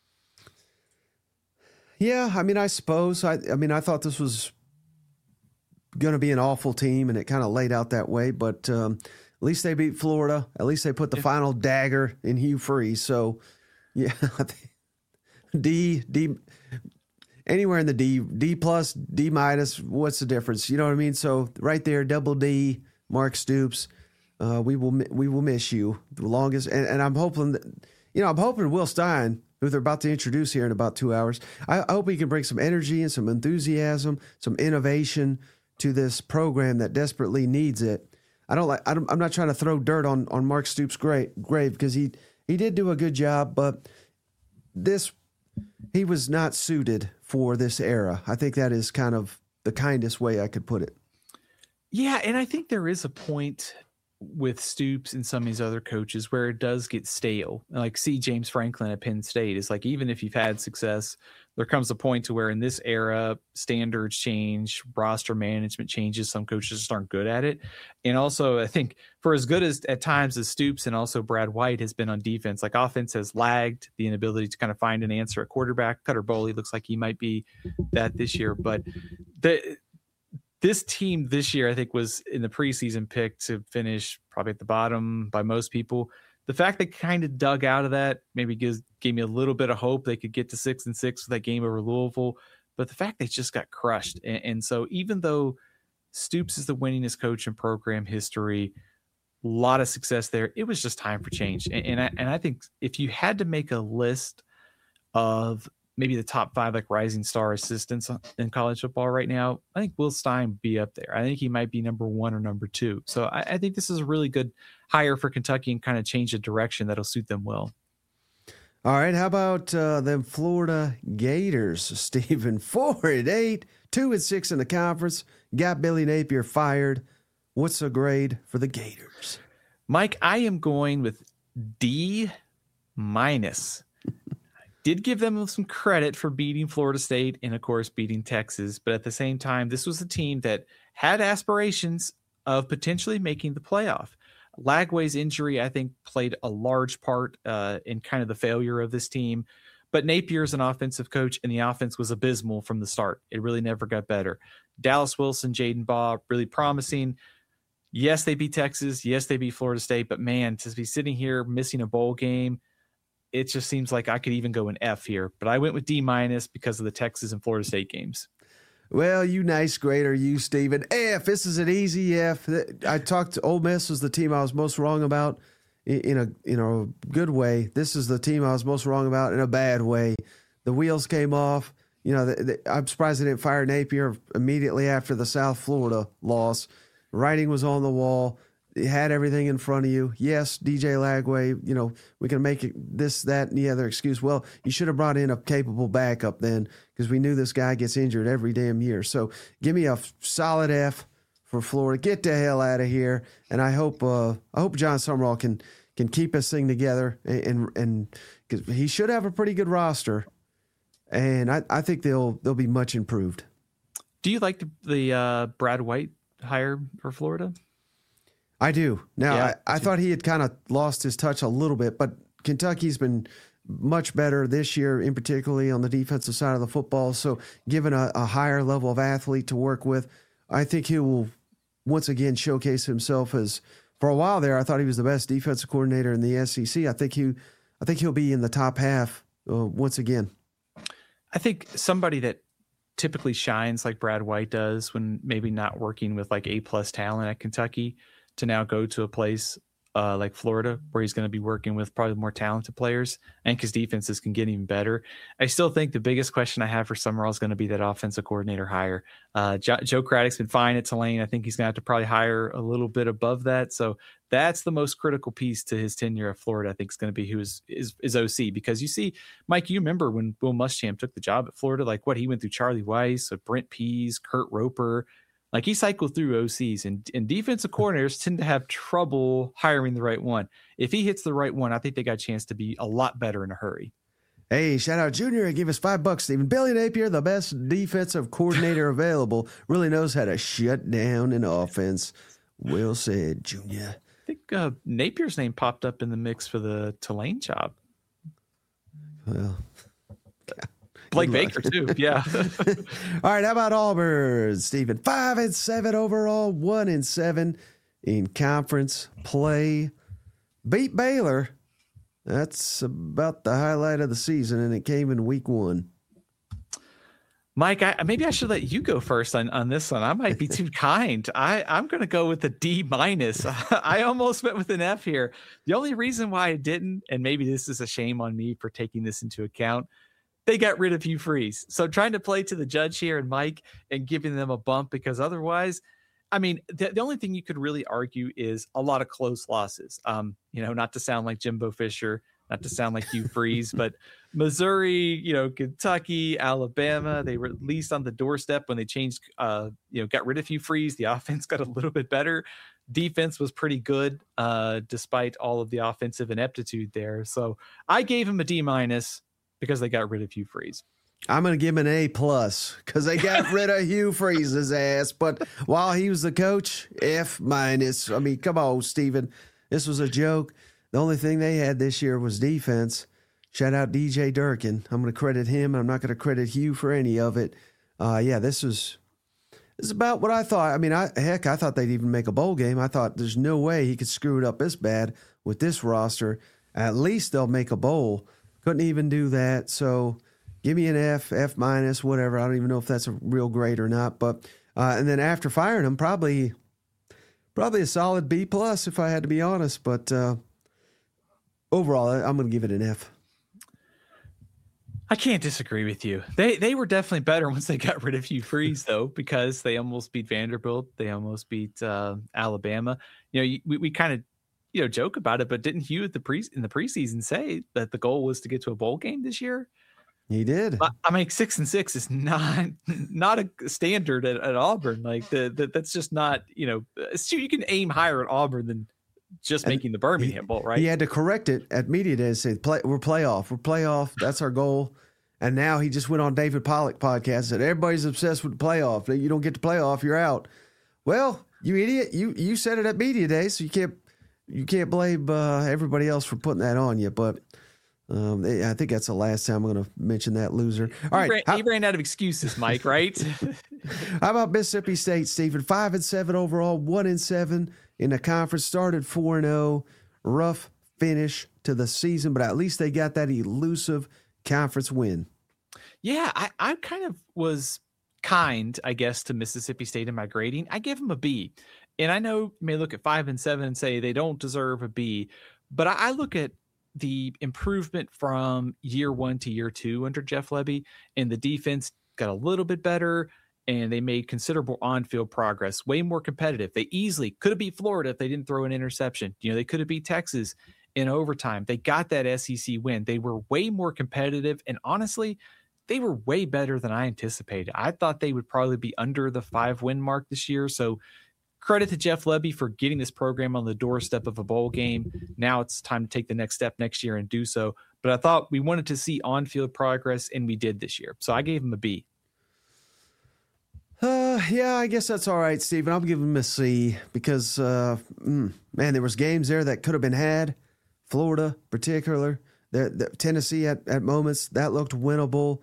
Yeah, I mean, I suppose. I thought this was going to be an awful team, and it kind of laid out that way. But at least they beat Florida. At least they put the final dagger in Hugh Freeze. So, yeah, D, anywhere in the D+, D-. What's the difference? You know what I mean? So right there, double D, Mark Stoops. We will miss you the longest. And I'm hoping that, I'm hoping Will Stein, who they're about to introduce here in about 2 hours, I hope he can bring some energy and some enthusiasm, some innovation to this program that desperately needs it. I'm not trying to throw dirt on Mark Stoops' grave, because he did do a good job, but he was not suited for this era. I think that is kind of the kindest way I could put it. Yeah, and I think there is a point with Stoops and some of these other coaches where it does get stale. Like, see James Franklin at Penn State. It's like, even if you've had success, there comes a point to where in this era, standards change, roster management changes. Some coaches just aren't good at it. And also, I think for as good as at times as Stoops and also Brad White has been on defense, like, offense has lagged the inability to kind of find an answer at quarterback. Cutter Boley looks like he might be that this year, but this team this year, I think, was in the preseason pick to finish probably at the bottom by most people. The fact they kind of dug out of that maybe gave me a little bit of hope they could get to 6-6 with that game over Louisville. But the fact they just got crushed. And so even though Stoops is the winningest coach in program history, a lot of success there, it was just time for change. And I think if you had to make a list of maybe the top 5 like rising star assistants in college football right now, I think Will Stein would be up there. I think he might be number 1 or number 2. So I think this is a really good hire for Kentucky and kind of change the direction that'll suit them well. All right, how about them Florida Gators, Stephen? 4-8, 2-6 in the conference. Got Billy Napier fired. What's the grade for the Gators? Mike, I am going with D-. Did give them some credit for beating Florida State and, of course, beating Texas. But at the same time, this was a team that had aspirations of potentially making the playoff. Lagway's injury, I think, played a large part in kind of the failure of this team. But Napier's an offensive coach, and the offense was abysmal from the start. It really never got better. Dallas Wilson, Jaden Baugh, really promising. Yes, they beat Texas. Yes, they beat Florida State. But, man, to be sitting here missing a bowl game, it just seems like I could even go an F here. But I went with D- because of the Texas and Florida State games. Well, you nice grader, you, Stephen. F, this is an easy F. I talked to Ole Miss was the team I was most wrong about in a good way. This is the team I was most wrong about in a bad way. The wheels came off. I'm surprised they didn't fire Napier immediately after the South Florida loss. Writing was on the wall. You had everything in front of you. Yes, DJ Lagway, we can make it this, that, and the other excuse. Well, you should have brought in a capable backup then, because we knew this guy gets injured every damn year. So give me a solid F for Florida. Get the hell out of here. And I hope John Sumrall can keep this thing together, and because he should have a pretty good roster. And I think they'll be much improved. Do you like the Brad White hire for Florida? I do. Now, yeah, I thought he had kind of lost his touch a little bit, but Kentucky's been much better this year, in particularly on the defensive side of the football. So given a higher level of athlete to work with, I think he will once again showcase himself as, for a while there, I thought he was the best defensive coordinator in the SEC. I think he'll be in the top half once again. I think somebody that typically shines like Brad White does when maybe not working with like A+ talent at Kentucky, to now go to a place like Florida, where he's going to be working with probably more talented players, and his defenses can get even better. I still think the biggest question I have for Summerall is going to be that offensive coordinator hire. Joe Craddock's been fine at Tulane. I think he's going to have to probably hire a little bit above that. So that's the most critical piece to his tenure at Florida. I think is going to be who is OC, because you see, Mike, you remember when Will Muschamp took the job at Florida, like what he went through Charlie Weiss, Brent Pease, Kurt Roper. Like he cycled through OCs, and defensive coordinators tend to have trouble hiring the right one. If he hits the right one, I think they got a chance to be a lot better in a hurry. Hey, shout out Junior. Give us $5, Stephen. Billy Napier, the best defensive coordinator available, really knows how to shut down an offense. Well said, Junior. I think Napier's name popped up in the mix for the Tulane job. Well, Blake Baker too. Yeah. All right. How about Auburn, Stephen? 5-7 overall, 1-7 in conference play. Beat Baylor. That's about the highlight of the season, and it came in week 1. Mike, maybe I should let you go first on this one. I might be too kind. I'm going to go with a D-. I almost went with an F here. The only reason why I didn't, and maybe this is a shame on me for taking this into account, they got rid of Hugh Freeze. So trying to play to the judge here and Mike and giving them a bump, because otherwise, I mean, the only thing you could really argue is a lot of close losses. Not to sound like Jimbo Fisher, not to sound like Hugh Freeze, but Missouri, Kentucky, Alabama, they were at least on the doorstep when they changed, got rid of Hugh Freeze. The offense got a little bit better. Defense was pretty good, despite all of the offensive ineptitude there. So I gave him a D- because they got rid of Hugh Freeze. I'm going to give him an A+ because they got rid of Hugh Freeze's ass. But while he was the coach, F-. I mean, come on, Stephen. This was a joke. The only thing they had this year was defense. Shout out DJ Durkin. I'm going to credit him. I'm not going to credit Hugh for any of it. This is about what I thought. I mean, I thought they'd even make a bowl game. I thought there's no way he could screw it up this bad with this roster. At least they'll make a bowl. Couldn't even do that. So give me an F-, whatever. I don't even know if that's a real grade or not. But and then after firing him, probably a solid B+ if I had to be honest. But overall, I'm going to give it an F. I can't disagree with you. They were definitely better once they got rid of Hugh Freeze, though, because they almost beat Vanderbilt. They almost beat Alabama. We kind of joke about it, but didn't Hugh in the preseason say that the goal was to get to a bowl game this year? He did. I mean, 6-6 is not a standard at Auburn. Like that's just not. You can aim higher at Auburn than just making the Birmingham Bowl, right? He had to correct it at media day and say, we're playoff. That's our goal. And now he just went on David Pollock podcast and said, everybody's obsessed with the playoff. You don't get to playoff, you're out. Well, you idiot. You said it at media day, so you can't blame everybody else for putting that on you. But I think that's the last time I'm going to mention that loser. All right. He ran out of excuses, Mike, right? How about Mississippi State, Stephen? 5-7 overall, 1-7 in the conference. Started 4-0. Rough finish to the season, but at least they got that elusive conference win. Yeah, I kind of was kind, I guess, to Mississippi State in my grading. I gave them a B. And I know you may look at 5-7 and say they don't deserve a B, but I look at the improvement from year 1 to year 2 under Jeff Lebby, and the defense got a little bit better, and they made considerable on-field progress, way more competitive. They easily could have beat Florida if they didn't throw an interception. They could have beat Texas in overtime. They got that SEC win. They were way more competitive, and honestly, they were way better than I anticipated. I thought they would probably be under the 5-win mark this year, so credit to Jeff Lebby for getting this program on the doorstep of a bowl game. Now it's time to take the next step next year and do so. But I thought we wanted to see on-field progress, and we did this year. So I gave him a B. Yeah, I guess that's all right, Stephen. I'll give him a C because, there was games there that could have been had. Florida, particular. The Tennessee at moments that looked winnable.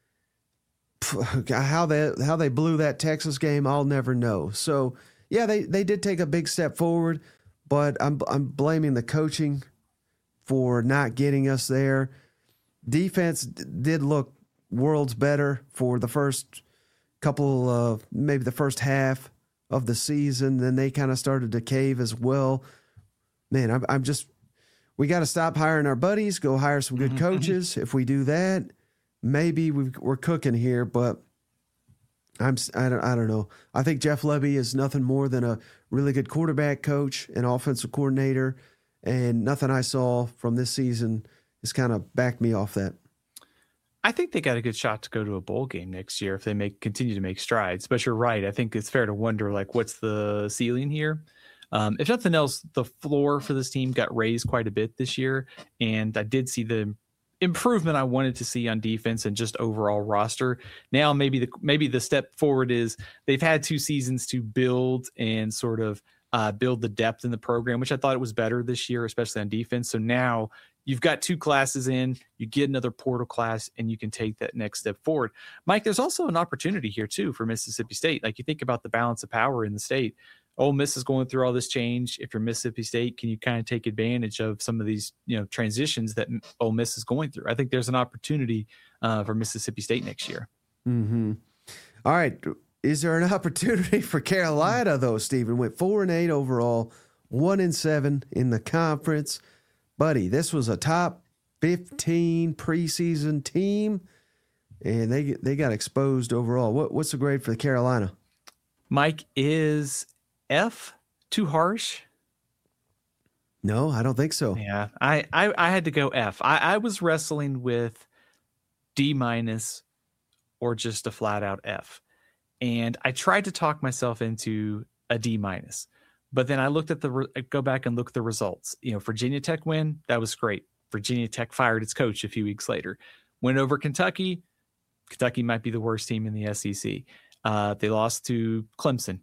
How they blew that Texas game, I'll never know. So yeah, they did take a big step forward, but I'm blaming the coaching for not getting us there. Defense did look worlds better for the first couple of, maybe the first half of the season. Then they kind of started to cave as well. Man, we got to stop hiring our buddies, go hire some good coaches. If we do that, maybe we're cooking here, but I don't know. I think Jeff Lebby is nothing more than a really good quarterback coach and offensive coordinator, and nothing I saw from this season has kind of backed me off that. I think they got a good shot to go to a bowl game next year if they continue to make strides. But you're right. I think it's fair to wonder, like, what's the ceiling here? If nothing else, the floor for this team got raised quite a bit this year, and I did see the improvement I wanted to see on defense and just overall roster. Now maybe the step forward is they've had 2 seasons to build and sort of build the depth in the program, which I thought it was better this year, especially on defense. So now you've got 2 classes in, you get another portal class, and you can take that next step forward. Mike, there's also an opportunity here too for Mississippi State. Like, you think about the balance of power in the state. Ole Miss is going through all this change. If you're Mississippi State, can you kind of take advantage of some of these, transitions that Ole Miss is going through? I think there's an opportunity for Mississippi State next year. Mm-hmm. All right. Is there an opportunity for Carolina, though, Stephen? Went 4-8 overall, 1-7 in the conference. Buddy, this was a top 15 preseason team, and they got exposed overall. What's the grade for the Carolina? Mike, is F too harsh? No, I don't think so. Yeah, I had to go F. I was wrestling with D- or just a flat out F. And I tried to talk myself into a D-. But then I looked at go back and look at the results. Virginia Tech win, that was great. Virginia Tech fired its coach a few weeks later. Went over Kentucky. Kentucky might be the worst team in the SEC. They lost to Clemson.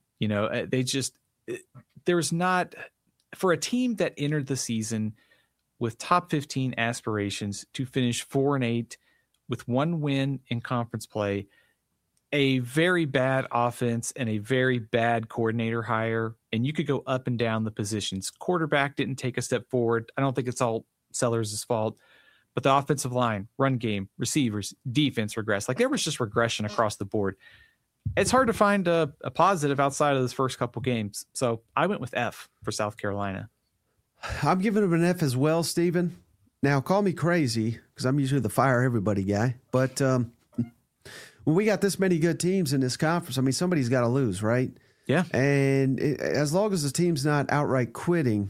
There was not, for a team that entered the season with top 15 aspirations to finish 4-8 with 1 win in conference play, a very bad offense and a very bad coordinator hire. And you could go up and down the positions. Quarterback didn't take a step forward. I don't think it's all Sellers' fault, but the offensive line, run game, receivers, defense regressed. Like, there was just regression across the board. It's hard to find a positive outside of those first couple games. So I went with F for South Carolina. I'm giving them an F as well, Stephen. Now, call me crazy because I'm usually the fire everybody guy. But when we got this many good teams in this conference, I mean, somebody's got to lose, right? Yeah. And as long as the team's not outright quitting,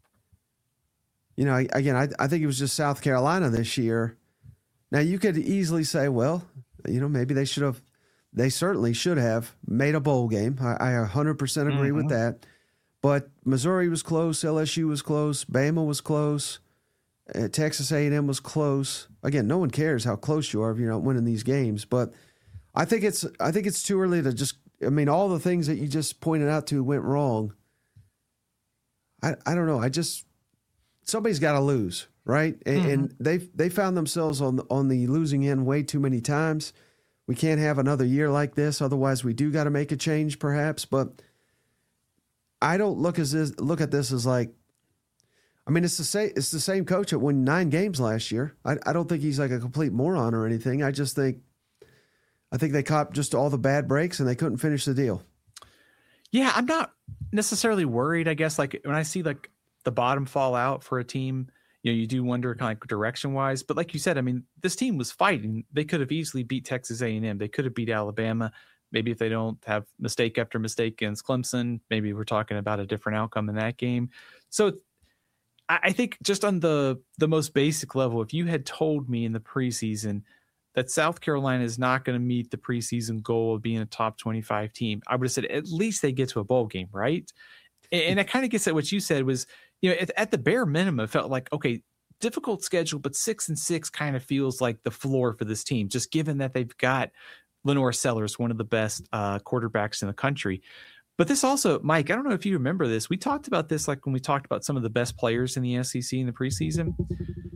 I think it was just South Carolina this year. Now, you could easily say, well, maybe they certainly should have made a bowl game. I 100% agree with that. But Missouri was close, LSU was close, Bama was close, Texas A&M was close. Again, no one cares how close you are if you're not winning these games. But I think it's too early to just. I mean, all the things that you just pointed out to went wrong. I don't know. Somebody's got to lose, right? And they found themselves on the losing end way too many times. We can't have another year like this. Otherwise, we do got to make a change, perhaps. But I don't look at this as like. I mean, it's the same coach that won 9 games last year. I don't think he's like a complete moron or anything. I think they caught just all the bad breaks and they couldn't finish the deal. Yeah, I'm not necessarily worried. I guess, like, when I see like the bottom fall out for a team, you do wonder kind of like direction wise. But like you said, I mean, this team was fighting. They could have easily beat Texas A&M. They could have beat Alabama. Maybe if they don't have mistake after mistake against Clemson, maybe we're talking about a different outcome in that game. So I think just on the most basic level, if you had told me in the preseason that South Carolina is not going to meet the preseason goal of being a top 25 team, I would have said at least they get to a bowl game, right? And I kind of guess that what you said was, at the bare minimum, it felt like, okay, difficult schedule, but 6-6 kind of feels like the floor for this team, just given that they've got Lenore Sellers, one of the best quarterbacks in the country. But this also, Mike, I don't know if you remember this. We talked about this like when we talked about some of the best players in the SEC in the preseason.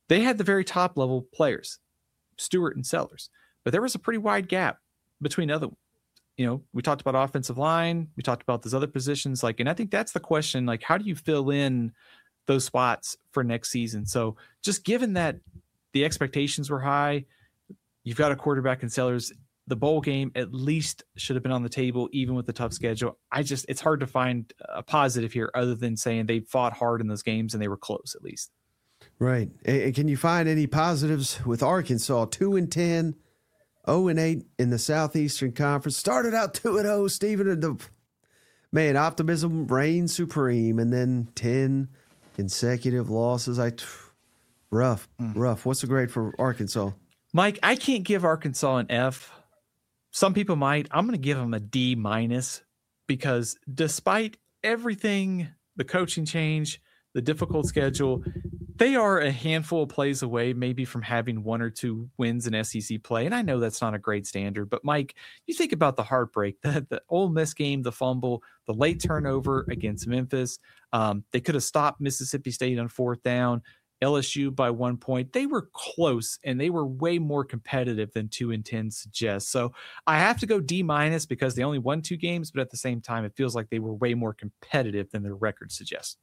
they had the very top level players, Stewart and Sellers, but there was a pretty wide gap between other. We talked about offensive line, we talked about those other positions, and I think that's the question, how do you fill in those spots for next season? So just given that the expectations were high, you've got a quarterback in Sellers, the bowl game at least should have been on the table, even with the tough schedule. It's hard to find a positive here other than saying they fought hard in those games and they were close at least. Right. And can you find any positives with Arkansas? 2-10, 0-8 in the Southeastern Conference. Started out 2-0, Stephen. And optimism reigned supreme. And then 10 consecutive losses. Rough. What's the grade for Arkansas? Mike, I can't give Arkansas an F. Some people might. I'm going to give them a D- because despite everything, the coaching change, the difficult schedule, they are a handful of plays away maybe from having 1 or 2 wins in SEC play. And I know that's not a great standard, but Mike, you think about the heartbreak, the Ole Miss game, the fumble, the late turnover against Memphis. They could have stopped Mississippi State on 4th down, LSU by 1 point. They were close and they were way more competitive than 2-10 suggests. So I have to go D- because they only won 2 games, but at the same time, it feels like they were way more competitive than their record suggests.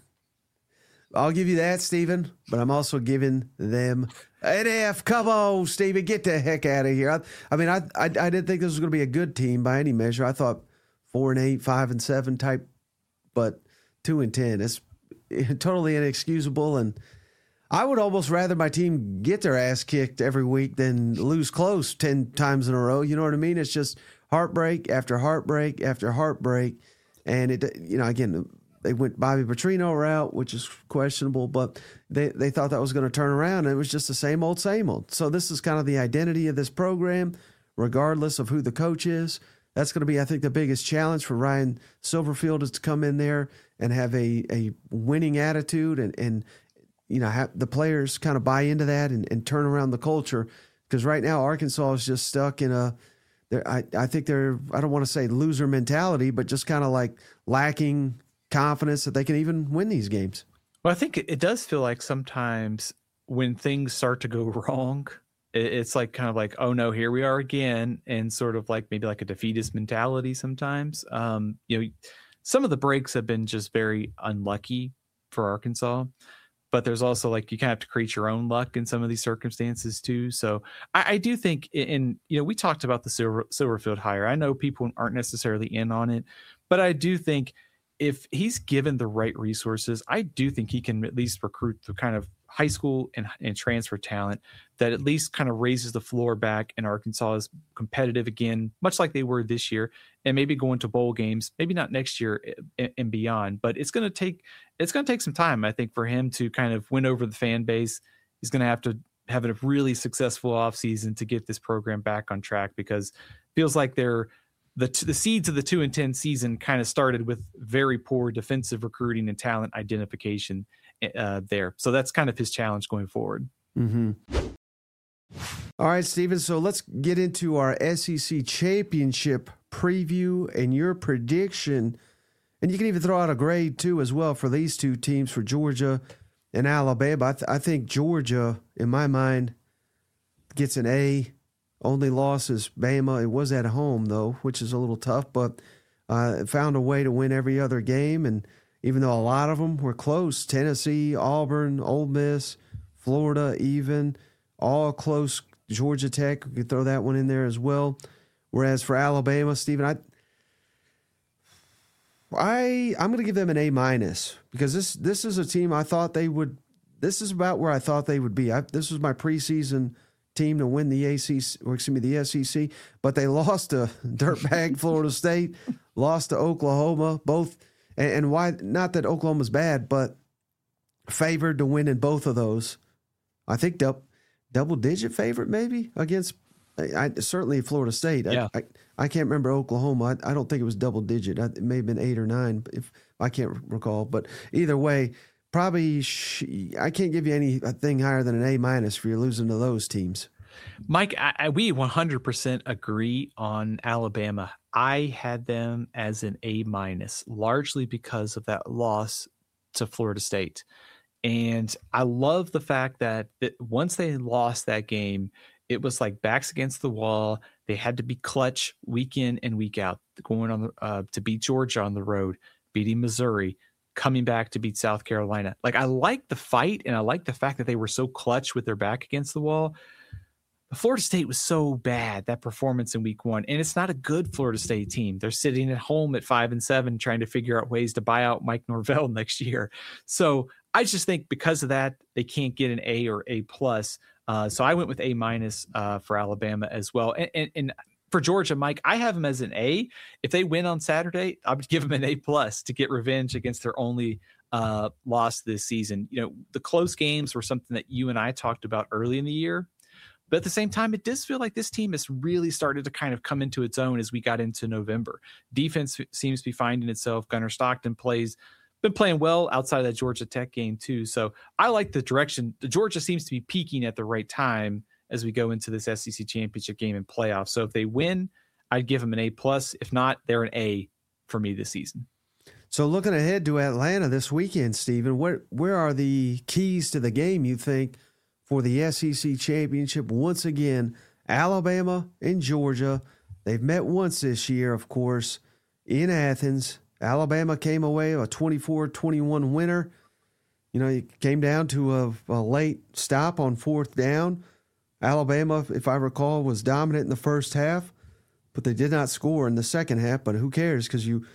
I'll give you that, Stephen, but I'm also giving them an F. Come on, Stephen, get the heck out of here. I didn't think this was going to be a good team by any measure. I thought 4-8, 5-7 type, but 2-10 is totally inexcusable. And I would almost rather my team get their ass kicked every week than lose close 10 times in a row. You know what I mean? It's just heartbreak after heartbreak after heartbreak. And again, they went Bobby Petrino route, which is questionable, but they thought that was going to turn around, and it was just the same old, same old. So this is kind of the identity of this program, regardless of who the coach is. That's going to be, I think, the biggest challenge for Ryan Silverfield is to come in there and have a winning attitude and have the players kind of buy into that and turn around the culture. Because right now Arkansas is just stuck in I think they're, I don't want to say loser mentality, but just kind of like lacking confidence that they can even win these games. Well, I think it does feel like sometimes when things start to go wrong, it's like kind of like, oh no, here we are again, and sort of like maybe like a defeatist mentality sometimes. Some of the breaks have been just very unlucky for Arkansas, but there's also like you kind of have to create your own luck in some of these circumstances too. So I do think we talked about the Silverfield hire. I know people aren't necessarily in on it, but I do think if he's given the right resources, I do think he can at least recruit the kind of high school and transfer talent that at least kind of raises the floor back, and Arkansas is competitive again, much like they were this year, and maybe go into bowl games, maybe not next year and beyond, but it's going to take some time, I think, for him to kind of win over the fan base. He's going to have a really successful offseason to get this program back on track, because it feels like the seeds of the 2-10 season kind of started with very poor defensive recruiting and talent identification there. So that's kind of his challenge going forward. Mm-hmm. All right, Stephen. So let's get into our SEC championship preview and your prediction. And you can even throw out a grade too as well for these two teams, for Georgia and Alabama. I think Georgia, in my mind, gets an A. Only loss is Bama. It was at home, though, which is a little tough, but found a way to win every other game. And even though a lot of them were close, Tennessee, Auburn, Ole Miss, Florida even, all close. Georgia Tech, we could throw that one in there as well. Whereas for Alabama, Stephen, I'm going to give them an A-, because this is a team I thought they would – this is about where I thought they would be. This was my preseason – team to win the SEC, but they lost to dirtbag Florida State, lost to Oklahoma, both, and why, not that Oklahoma's bad, but favored to win in both of those. I think double-digit favorite maybe against, certainly Florida State. Yeah. I can't remember Oklahoma. I don't think it was double-digit. It may have been 8 or 9, if I can't recall, but either way, probably I can't give you anything higher than an A- if you're losing to those teams. Mike, we 100% agree on Alabama. I had them as an A-, largely because of that loss to Florida State. And I love the fact that once they lost that game, it was like backs against the wall. They had to be clutch week in and week out, going on to beat Georgia on the road, beating Missouri, coming back to beat South Carolina. Like, I like the fight, and I like the fact that they were so clutch with their back against the wall. Florida State was so bad, that performance in week 1, and it's not a good Florida State team. They're sitting at home at 5-7, trying to figure out ways to buy out Mike Norvell next year. So I just think because of that, they can't get an A or A plus. So I went with A minus for Alabama as well. And for Georgia, Mike, I have them as an A. If they win on Saturday, I would give them an A plus to get revenge against their only loss this season. You know, the close games were something that you and I talked about early in the year. But at the same time, it does feel like this team has really started to kind of come into its own as we got into November. Defense seems to be finding itself. Gunnar Stockton been playing well outside of that Georgia Tech game too. So I like the direction. The Georgia seems to be peaking at the right time as we go into this SEC championship game and playoff. So if they win, I'd give them an A plus. If not, they're an A for me this season. So looking ahead to Atlanta this weekend, Stephen, where are the keys to the game, you think, for the SEC championship? Once again, Alabama and Georgia, they've met once this year, of course, in Athens. Alabama came away a 24-21 winner. You know, it came down to a late stop on 4th down. Alabama, if I recall, was dominant in the first half, but they did not score in the second half. But who cares, because you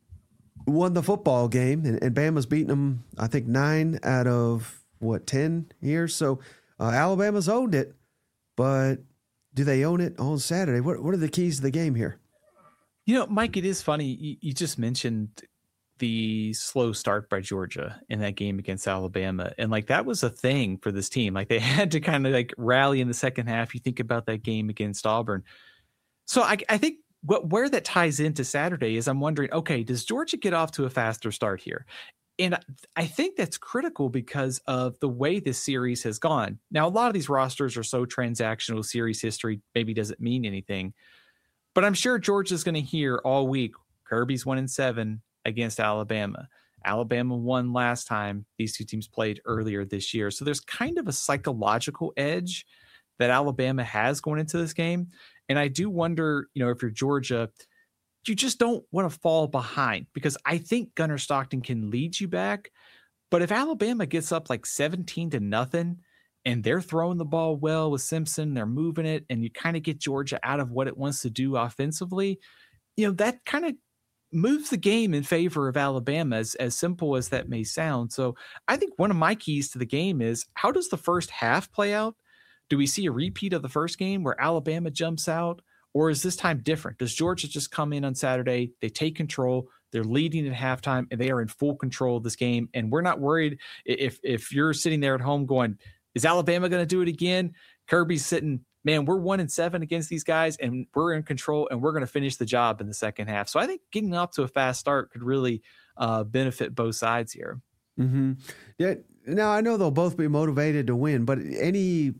won the football game, and Bama's beating them, I think, 9 out of, 10 here? So Alabama's owned it, but do they own it on Saturday? What are the keys to the game here? You know, Mike, it is funny. You just mentioned the slow start by Georgia in that game against Alabama. And like, that was a thing for this team. Like, they had to kind of like rally in the second half. You think about that game against Auburn. So I think where that ties into Saturday is I'm wondering, okay, does Georgia get off to a faster start here? And I think that's critical because of the way this series has gone. Now, a lot of these rosters are so transactional. Series history maybe doesn't mean anything. But I'm sure Georgia's going to hear all week, Kirby's 1-7 against Alabama. Alabama won last time these two teams played earlier this year. So there's kind of a psychological edge that Alabama has going into this game. And I do wonder, you know, if you're Georgia, you just don't want to fall behind, because I think Gunnar Stockton can lead you back. But if Alabama gets up like 17-0, and they're throwing the ball well with Simpson, they're moving it, and you kind of get Georgia out of what it wants to do offensively, you know, that kind of moves the game in favor of Alabama, as simple as that may sound. So I think one of my keys to the game is, how does the first half play out? Do we see a repeat of the first game where Alabama jumps out? Or is this time different? Does Georgia just come in on Saturday, they take control, they're leading at halftime, and they are in full control of this game? And we're not worried if you're sitting there at home going, is Alabama going to do it again? Kirby's sitting, man, we're 1-7 against these guys, and we're in control, and we're going to finish the job in the second half. So I think getting off to a fast start could really benefit both sides here. Mm-hmm. Yeah. Now, I know they'll both be motivated to win, but any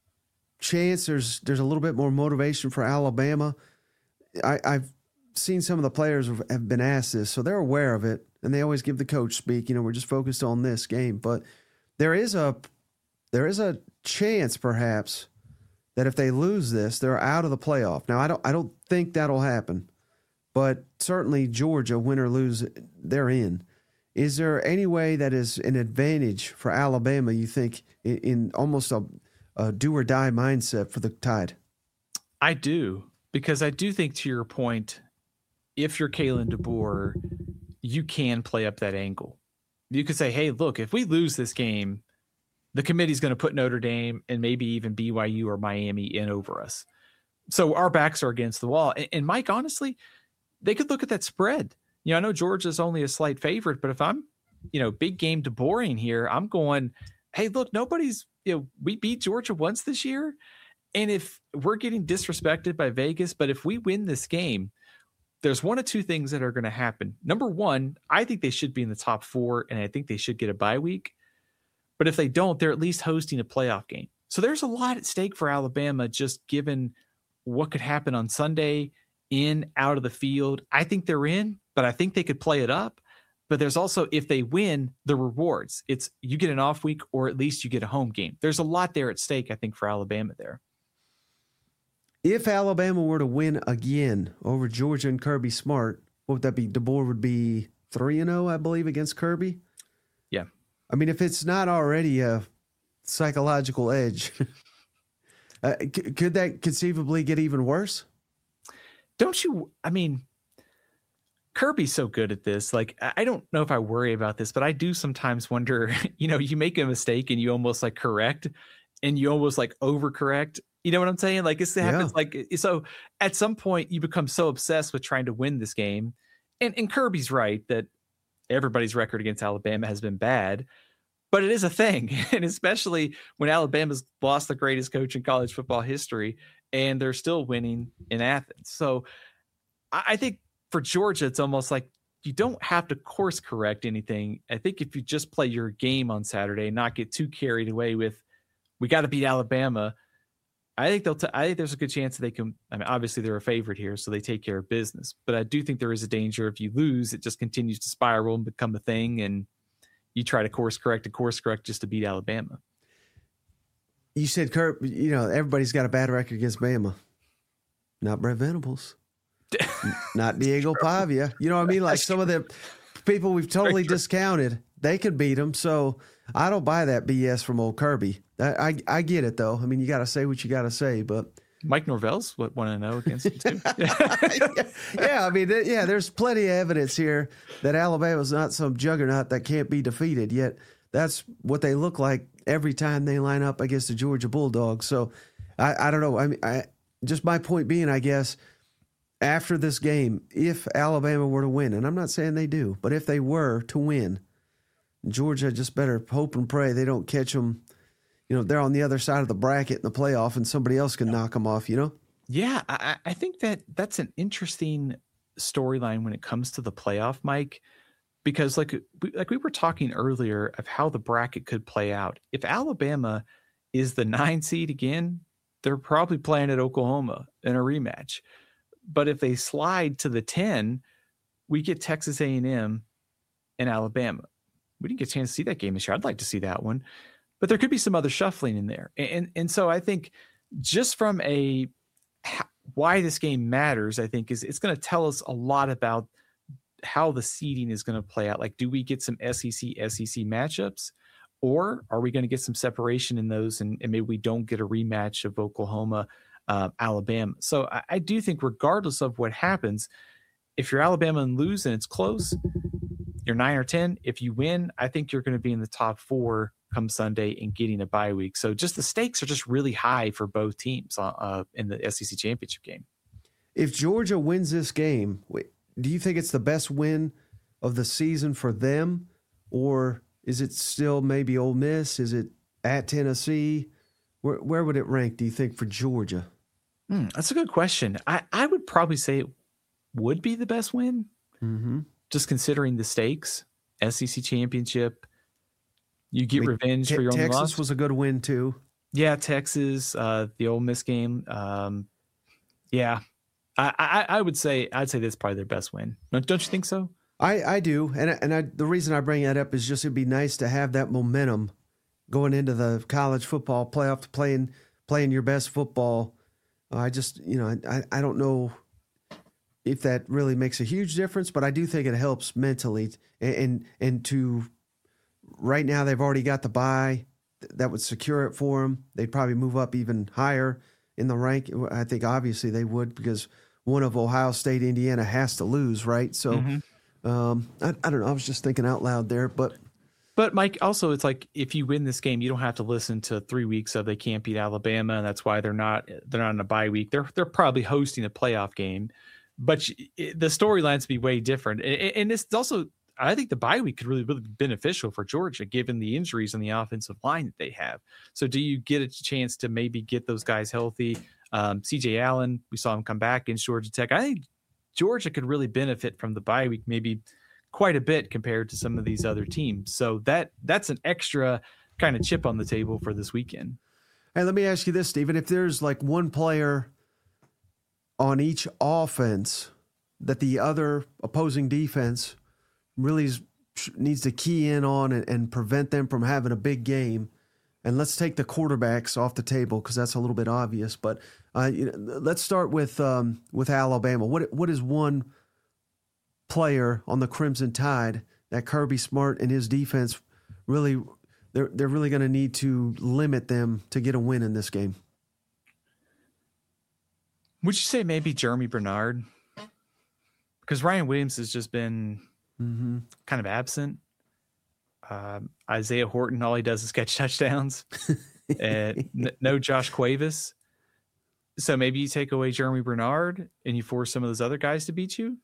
chance there's a little bit more motivation for Alabama? I've seen some of the players have been asked this, so they're aware of it, and they always give the coach speak. You know, we're just focused on this game, but there is a chance, perhaps, that if they lose this, they're out of the playoff. Now, I don't think that'll happen, but certainly Georgia, win or lose, they're in. Is there any way that is an advantage for Alabama, you think, in almost a do or die mindset for the Tide? I do, because I do think, to your point, if you're Kalen DeBoer, you can play up that angle. You could say, hey, look, if we lose this game, the committee's going to put Notre Dame and maybe even BYU or Miami in over us. So our backs are against the wall. And Mike, honestly, they could look at that spread. You know, I know Georgia's only a slight favorite, but if I'm, you know, big game DeBoering here, I'm going, hey, look, we beat Georgia once this year. And if we're getting disrespected by Vegas, but if we win this game, there's one of two things that are going to happen. Number one, I think they should be in the top 4, and I think they should get a bye week. But if they don't, they're at least hosting a playoff game. So there's a lot at stake for Alabama, just given what could happen on Sunday, in, out of the field. I think they're in, but I think they could play it up. But there's also, if they win, the rewards. It's you get an off week, or at least you get a home game. There's a lot there at stake, I think, for Alabama there. If Alabama were to win again over Georgia and Kirby Smart, what would that be? DeBoer would be 3-0, I believe, against Kirby. Yeah. I mean, if it's not already a psychological edge, could that conceivably get even worse? Don't you? I mean, Kirby's so good at this. Like, I don't know if I worry about this, but I do sometimes wonder, you make a mistake and you almost like correct and you almost like overcorrect. You know what I'm saying? Like, it happens. Like, so at some point you become so obsessed with trying to win this game. And Kirby's right that everybody's record against Alabama has been bad, but it is a thing. And especially when Alabama's lost the greatest coach in college football history and they're still winning in Athens. So I think for Georgia, it's almost like you don't have to course correct anything. I think if you just play your game on Saturday and not get too carried away with, we got to beat Alabama, I think I think there's a good chance that they can. I mean, obviously they're a favorite here, so they take care of business. But I do think there is a danger if you lose, it just continues to spiral and become a thing, and you try to course correct just to beat Alabama. You said, Kurt, everybody's got a bad record against Bama. Not Brent Venables. Not Diego Pavia. You know what I mean? Like some of the people we've totally discounted, they could beat them. So I don't buy that BS from old Kirby. I get it, though. I mean, you got to say what you got to say, but Mike Norvell's want to know against him too. Yeah, I mean, there's plenty of evidence here that Alabama's not some juggernaut that can't be defeated, yet that's what they look like every time they line up against the Georgia Bulldogs. So I don't know. I mean, just my point being, I guess, after this game, if Alabama were to win, and I'm not saying they do, but if they were to win, Georgia just better hope and pray they don't catch them. They're on the other side of the bracket in the playoff and somebody else can knock them off, Yeah, I think that's an interesting storyline when it comes to the playoff, Mike, because like we were talking earlier of how the bracket could play out. If Alabama is the 9 seed again, they're probably playing at Oklahoma in a rematch. But if they slide to the 10, we get Texas A&M and Alabama. We didn't get a chance to see that game this year. I'd like to see that one. But there could be some other shuffling in there. And so I think just from why this game matters, I think is it's going to tell us a lot about how the seeding is going to play out. Like, do we get some SEC matchups? Or are we going to get some separation in those and maybe we don't get a rematch of Oklahoma, Alabama? So I do think regardless of what happens, if you're Alabama and lose and it's close, you're 9 or 10. If you win, I think you're going to be in the top 4 come Sunday and getting a bye week. So just the stakes are just really high for both teams in the SEC championship game. If Georgia wins this game, do you think it's the best win of the season for them? Or is it still maybe Ole Miss? Is it at Tennessee? Where would it rank, do you think, for Georgia? That's a good question. I would probably say it would be the best win, just considering the stakes. SEC championship, you get revenge for your own loss. Texas was a good win too. Yeah, Texas, the Ole Miss game. Yeah, I would say this is probably their best win. Don't you think so? I do, and the reason I bring that up is just it'd be nice to have that momentum going into the college football playoff, playing your best football. I just I don't know if that really makes a huge difference, but I do think it helps mentally and to. Right now, they've already got the bye. That would secure it for them. They'd probably move up even higher in the rank. I think obviously they would because one of Ohio State, Indiana has to lose, right? So I don't know. I was just thinking out loud there. But Mike, also, it's like if you win this game, you don't have to listen to 3 weeks of they can't beat Alabama, and that's why they're not in a bye week. They're probably hosting a playoff game, but the storylines be way different. And it's also, I think the bye week could really, really be beneficial for Georgia, given the injuries on the offensive line that they have. So do you get a chance to maybe get those guys healthy? CJ Allen, we saw him come back against Georgia Tech. I think Georgia could really benefit from the bye week, maybe quite a bit compared to some of these other teams. So that's an extra kind of chip on the table for this weekend. Hey, let me ask you this, Stephen. If there's like one player on each offense that the other opposing defense really is needs to key in on and prevent them from having a big game. And let's take the quarterbacks off the table because that's a little bit obvious. But let's start with Alabama. What is one player on the Crimson Tide that Kirby Smart and his defense really they're really going to need to limit them to get a win in this game? Would you say maybe Jeremy Bernard? Because Ryan Williams has just been kind of absent. Isaiah Horton, all he does is catch touchdowns. No Josh Cuevas. So maybe you take away Jeremy Bernard and you force some of those other guys to beat you.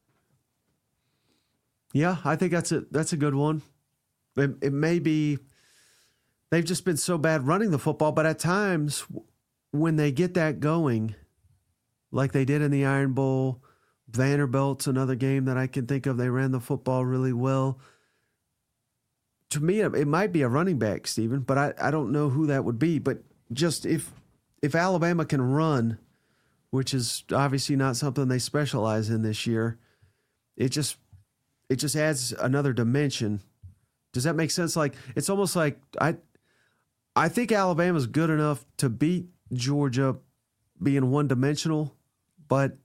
Yeah, I think that's a good one. It may be they've just been so bad running the football, but at times when they get that going, like they did in the Iron Bowl, Vanderbilt's another game that I can think of. They ran the football really well. To me, it might be a running back, Stephen, but I don't know who that would be. But just if Alabama can run, which is obviously not something they specialize in this year, it just adds another dimension. Does that make sense? Like it's almost like I think Alabama's good enough to beat Georgia being one-dimensional, but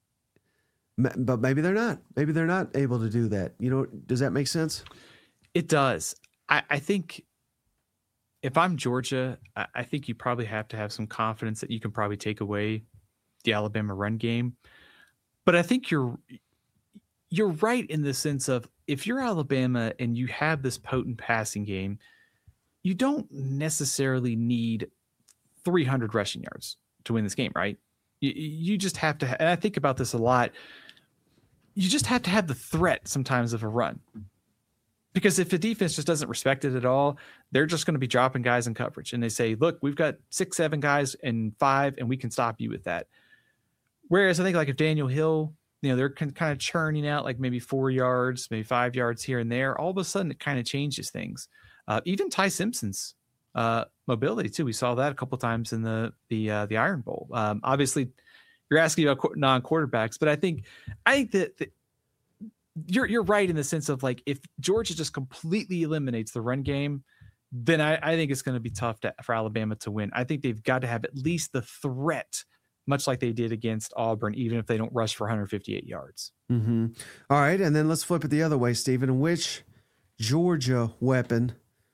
maybe they're not. Maybe they're not able to do that. Does that make sense? It does. I think if I'm Georgia, I think you probably have to have some confidence that you can probably take away the Alabama run game. But I think you're right in the sense of if you're Alabama and you have this potent passing game, you don't necessarily need 300 rushing yards to win this game, right? You just have to, and I think about this a lot, you just have to have the threat sometimes of a run. Because if the defense just doesn't respect it at all, they're just going to be dropping guys in coverage. And they say, look, we've got 6, 7 guys and 5, and we can stop you with that. Whereas I think like if Daniel Hill, they're kind of churning out like maybe 4 yards, maybe 5 yards here and there, all of a sudden it kind of changes things. Even Ty Simpson's mobility too. We saw that a couple of times in the Iron Bowl. Obviously, you're asking about non-quarterbacks, but I think that you're right in the sense of like if Georgia just completely eliminates the run game, then I think it's going to be tough for Alabama to win. I think they've got to have at least the threat, much like they did against Auburn, even if they don't rush for 158 yards. Mm-hmm. All right, and then let's flip it the other way, Stephen. Which Georgia weapon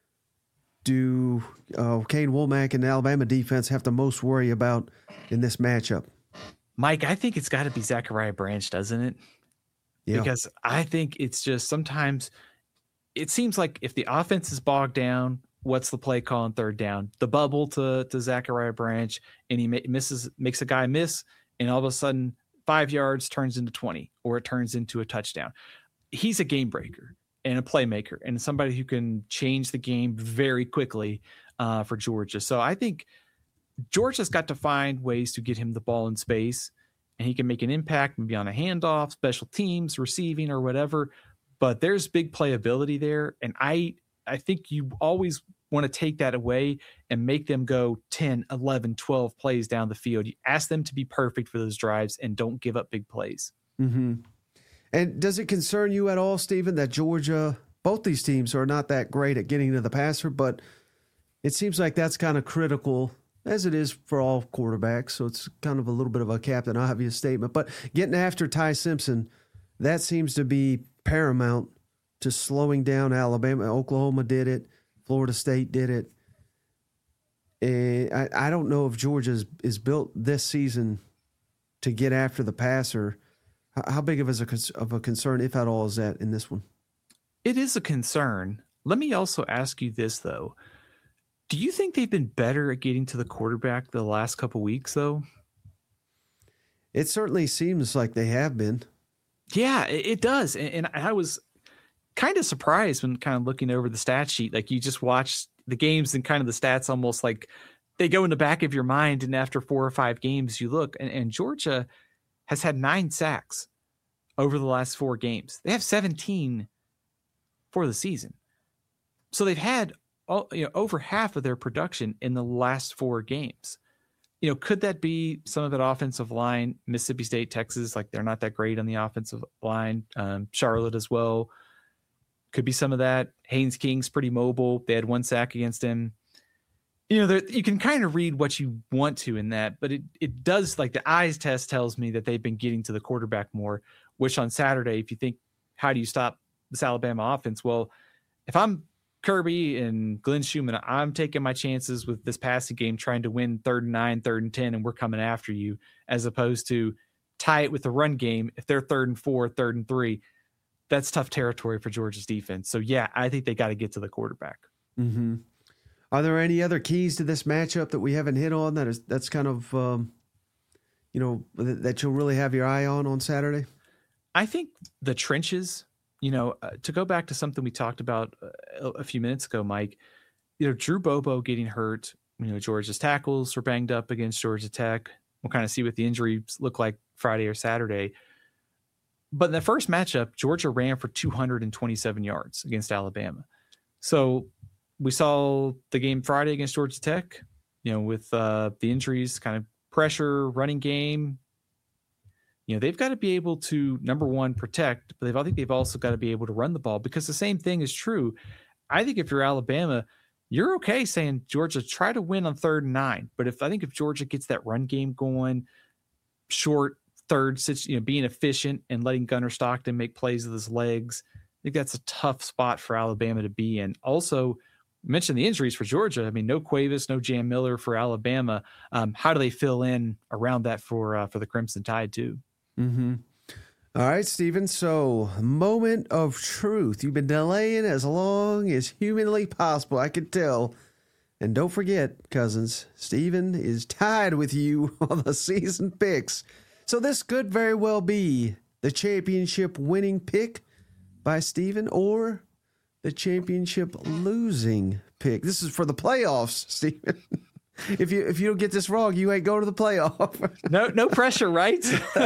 do Kane Womack and the Alabama defense have the most worry about in this matchup? Mike, I think it's got to be Zachariah Branch, doesn't it? Yeah. Because I think it's just sometimes it seems like if the offense is bogged down, what's the play call on third down? The bubble to Zachariah Branch, and he makes a guy miss, and all of a sudden 5 yards turns into 20, or it turns into a touchdown. He's a game breaker and a playmaker and somebody who can change the game very quickly for Georgia. So I think Georgia's got to find ways to get him the ball in space, and he can make an impact maybe on a handoff, special teams, receiving, or whatever. But there's big playability there, and I think you always want to take that away and make them go 10, 11, 12 plays down the field. You ask them to be perfect for those drives and don't give up big plays. Mm-hmm. And does it concern you at all, Stephen, that Georgia, both these teams are not that great at getting to the passer, but it seems like that's kind of critical, as it is for all quarterbacks, so it's kind of a little bit of a Captain Obvious statement. But getting after Ty Simpson, that seems to be paramount to slowing down Alabama. Oklahoma did it. Florida State did it. And I don't know if Georgia is built this season to get after the passer. How big of a concern, if at all, is that in this one? It is a concern. Let me also ask you this, though. Do you think they've been better at getting to the quarterback the last couple weeks, though? It certainly seems like they have been. Yeah, it does. And I was kind of surprised when kind of looking over the stat sheet. Like you just watch the games and kind of the stats almost like they go in the back of your mind. And after 4 or 5 games, you look. And Georgia has had 9 sacks over the last 4 games. They have 17 for the season. So they've had over half of their production in the last 4 games. Could that be some of that offensive line? Mississippi State, Texas, like they're not that great on the offensive line. Charlotte as well. Could be some of that. Haynes King's pretty mobile. They had 1 sack against him. You know, you can kind of read what you want to in that, but it does, like the eyes test tells me that they've been getting to the quarterback more, which on Saturday, if you think, how do you stop this Alabama offense? Well, if I'm Kirby and Glenn Schumann, I'm taking my chances with this passing game, trying to win 3rd and 9, 3rd and 10, and we're coming after you, as opposed to tie it with the run game. If they're 3rd and 4, 3rd and 3, that's tough territory for Georgia's defense. So yeah, I think they got to get to the quarterback. Mm-hmm. Are there any other keys to this matchup that we haven't hit on that's kind of, that you'll really have your eye on Saturday? I think the trenches, to go back to something we talked about a few minutes ago, Mike, Drew Bobo getting hurt, Georgia's tackles were banged up against Georgia Tech. We'll kind of see what the injuries look like Friday or Saturday. But in the first matchup, Georgia ran for 227 yards against Alabama. So we saw the game Friday against Georgia Tech, with the injuries, kind of pressure, running game. They've got to be able to, number one, protect, but I think they've also got to be able to run the ball, because the same thing is true. I think if you're Alabama, you're okay saying, Georgia, try to win on 3rd and 9. But if Georgia gets that run game going, short third, being efficient and letting Gunnar Stockton make plays with his legs, I think that's a tough spot for Alabama to be in. Also, mentioned the injuries for Georgia. I mean, no Cuevas, no Jam Miller for Alabama. How do they fill in around that for the Crimson Tide too? Mm-hmm. All right, Stephen. So, moment of truth. You've been delaying as long as humanly possible, I can tell. And don't forget, cousins, Stephen is tied with you on the season picks. So this could very well be the championship winning pick by Stephen, or the championship losing pick. This is for the playoffs, Stephen. If you don't get this wrong, you ain't go to the playoff. No pressure, right?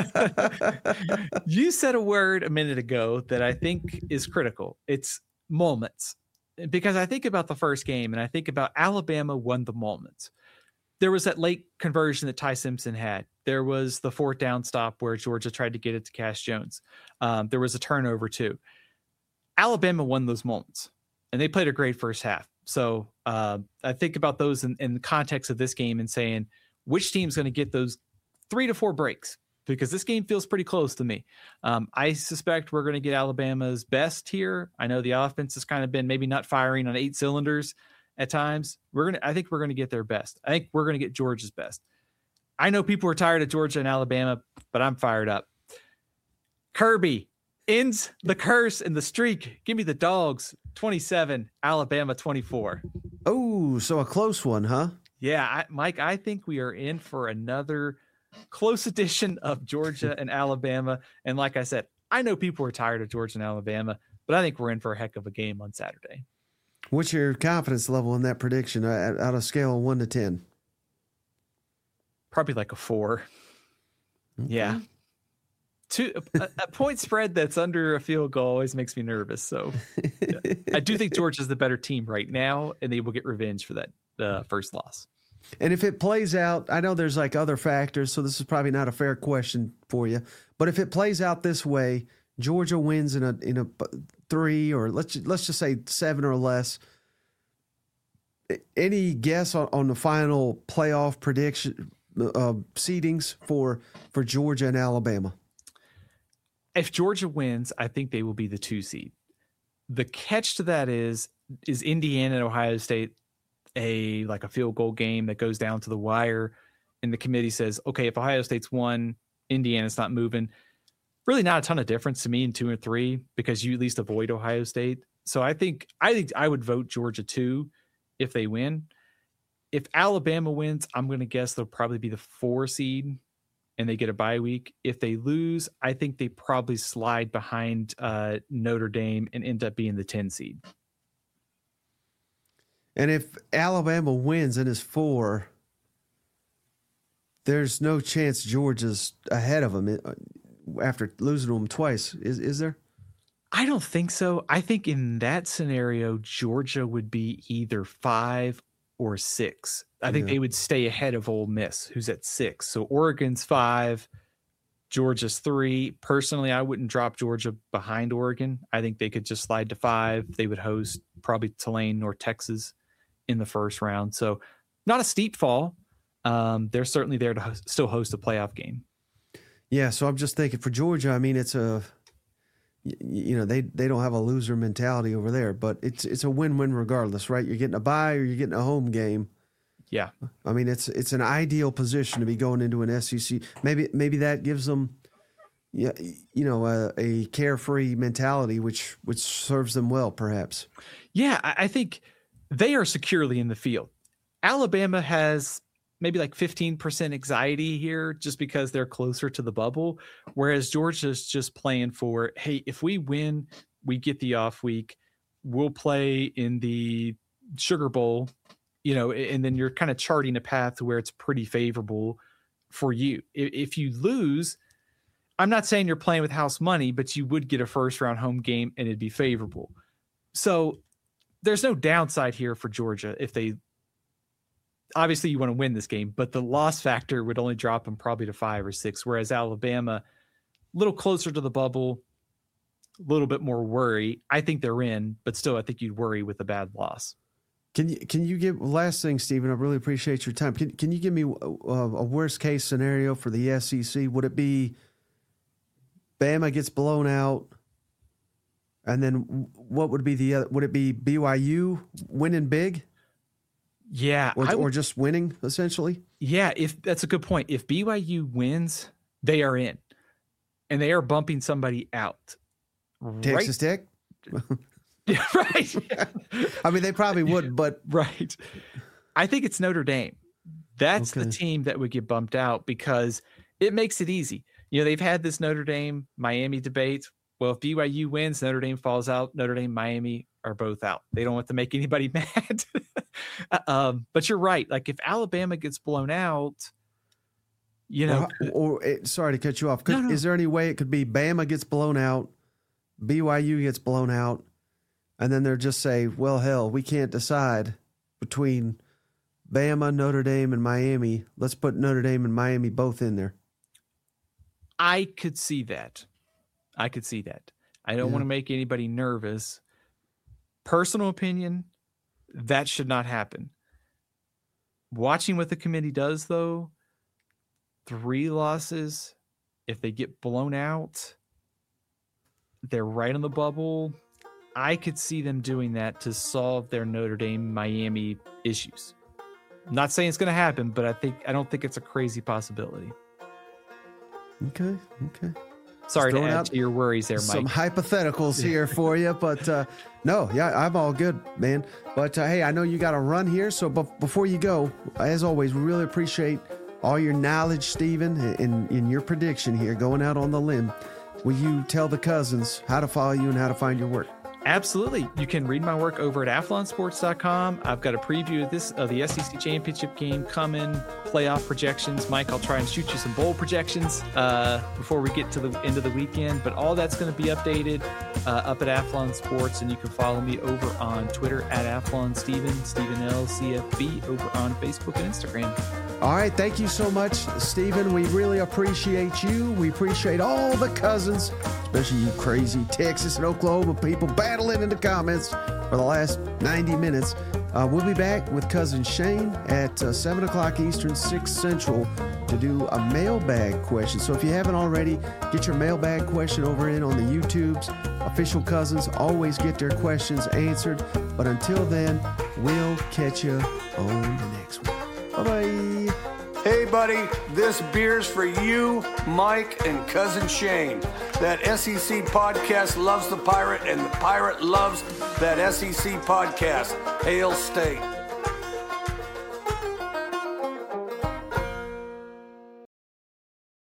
You said a word a minute ago that I think is critical. It's moments. Because I think about the first game and I think about Alabama won the moments. There was that late conversion that Ty Simpson had. There was the 4th down stop where Georgia tried to get it to Cash Jones. There was a turnover too. Alabama won those moments, and they played a great first half. So I think about those in the context of this game and saying, which team's going to get those 3 to 4 breaks? Because this game feels pretty close to me. I suspect we're going to get Alabama's best here. I know the offense has kind of been maybe not firing on 8 cylinders at times. I think we're going to get their best. I think we're going to get Georgia's best. I know people are tired of Georgia and Alabama, but I'm fired up. Kirby ends the curse and the streak. Give me the Dogs, 27, Alabama 24. Oh, so a close one, huh? Yeah, Mike, I think we are in for another close edition of Georgia and Alabama. And like I said, I know people are tired of Georgia and Alabama, but I think we're in for a heck of a game on Saturday. What's your confidence level in that prediction out of scale of 1 to 10? Probably like a 4. Okay. Yeah. A point spread that's under a field goal always makes me nervous. So yeah. I do think Georgia's the better team right now, and they will get revenge for that first loss. And if it plays out, I know there's like other factors, so this is probably not a fair question for you. But if it plays out this way, Georgia wins in a 3, or let's just say 7 or less. Any guess on the final playoff prediction seedings for Georgia and Alabama? If Georgia wins, I think they will be the 2 seed. The catch to that is Indiana and Ohio State a field goal game that goes down to the wire, and the committee says, okay, if Ohio State's won, Indiana's not moving. Really not a ton of difference to me in 2 or 3, because you at least avoid Ohio State. So I think I would vote Georgia 2 if they win. If Alabama wins, I'm going to guess they'll probably be the 4 seed and they get a bye week. If they lose, I think they probably slide behind Notre Dame and end up being the 10 seed. And if Alabama wins and is 4, there's no chance Georgia's ahead of them after losing to them twice. Is there? I don't think so. I think in that scenario, Georgia would be either 5 or 6. I think they would stay ahead of Ole Miss, who's at 6. So Oregon's 5, Georgia's 3. Personally, I wouldn't drop Georgia behind Oregon. I think they could just slide to 5. They would host probably Tulane or Texas in the first round. So not a steep fall. They're certainly there to still host a playoff game. Yeah, so I'm just thinking for Georgia, I mean, it's a, you know, they don't have a loser mentality over there, but it's a win-win regardless, right? You're getting a bye or you're getting a home game. Yeah. I mean, it's an ideal position to be going into an SEC. Maybe that gives them, a carefree mentality, which serves them well, perhaps. Yeah, I think they are securely in the field. Alabama has maybe like 15% anxiety here just because they're closer to the bubble, whereas Georgia's just playing for, hey, if we win, we get the off week. We'll play in the Sugar Bowl, and then you're kind of charting a path to where it's pretty favorable for you. If you lose, I'm not saying you're playing with house money, but you would get a first-round home game and it'd be favorable. So there's no downside here for Georgia if they – obviously you want to win this game, but the loss factor would only drop them probably to 5 or 6, whereas Alabama, a little closer to the bubble, a little bit more worry. I think they're in, but still I think you'd worry with a bad loss. Can you give last thing, Stephen? I really appreciate your time. Can you give me a worst case scenario for the SEC? Would it be Bama gets blown out, and then what would be the other? Would it be BYU winning big? Yeah, or just winning essentially. Yeah, if that's a good point. If BYU wins, they are in, and they are bumping somebody out. Texas Tech. Yeah, right. I mean, they probably would, but right. I think it's Notre Dame. That's the team that would get bumped out because it makes it easy. They've had this Notre Dame Miami debate. Well, if BYU wins, Notre Dame falls out. Notre Dame, Miami are both out. They don't want to make anybody mad. But you're right. Like if Alabama gets blown out, sorry to cut you off. No. Is there any way it could be Bama gets blown out, BYU gets blown out, and then they're just say, well, hell, we can't decide between Bama, Notre Dame, and Miami. Let's put Notre Dame and Miami both in there. I could see that. I don't want to make anybody nervous. Personal opinion, that should not happen. Watching what the committee does, though, 3 losses, if they get blown out, they're right on the bubble. I could see them doing that to solve their Notre Dame Miami issues. I'm not saying it's going to happen, but I don't think it's a crazy possibility. Okay. Sorry to add to your worries there, Mike. Some hypotheticals here for you, but no, yeah, I'm all good, man. But hey, I know you got to run here, so before you go, as always, we really appreciate all your knowledge, Stephen, in your prediction here, going out on the limb. Will you tell the cousins how to follow you and how to find your work? Absolutely. You can read my work over at athlonsports.com. I've got a preview of the SEC championship game coming, playoff projections. Mike, I'll try and shoot you some bowl projections before we get to the end of the weekend. But all that's going to be updated up at Athlon Sports, and you can follow me over on Twitter at Athlon Stephen LCFB, over on Facebook and Instagram. All right. Thank you so much, Stephen. We really appreciate you. We appreciate all the cousins, especially you crazy Texas and Oklahoma people battling in the comments for the last 90 minutes. We'll be back with Cousin Shane at 7 o'clock Eastern, 6 Central to do a mailbag question. So if you haven't already, get your mailbag question over in on the YouTubes. Official Cousins always get their questions answered. But until then, we'll catch you on the next one. Bye-bye. Hey, buddy, this beer's for you, Mike, and Cousin Shane. That SEC podcast loves the Pirate, and the Pirate loves that SEC podcast. Hail State.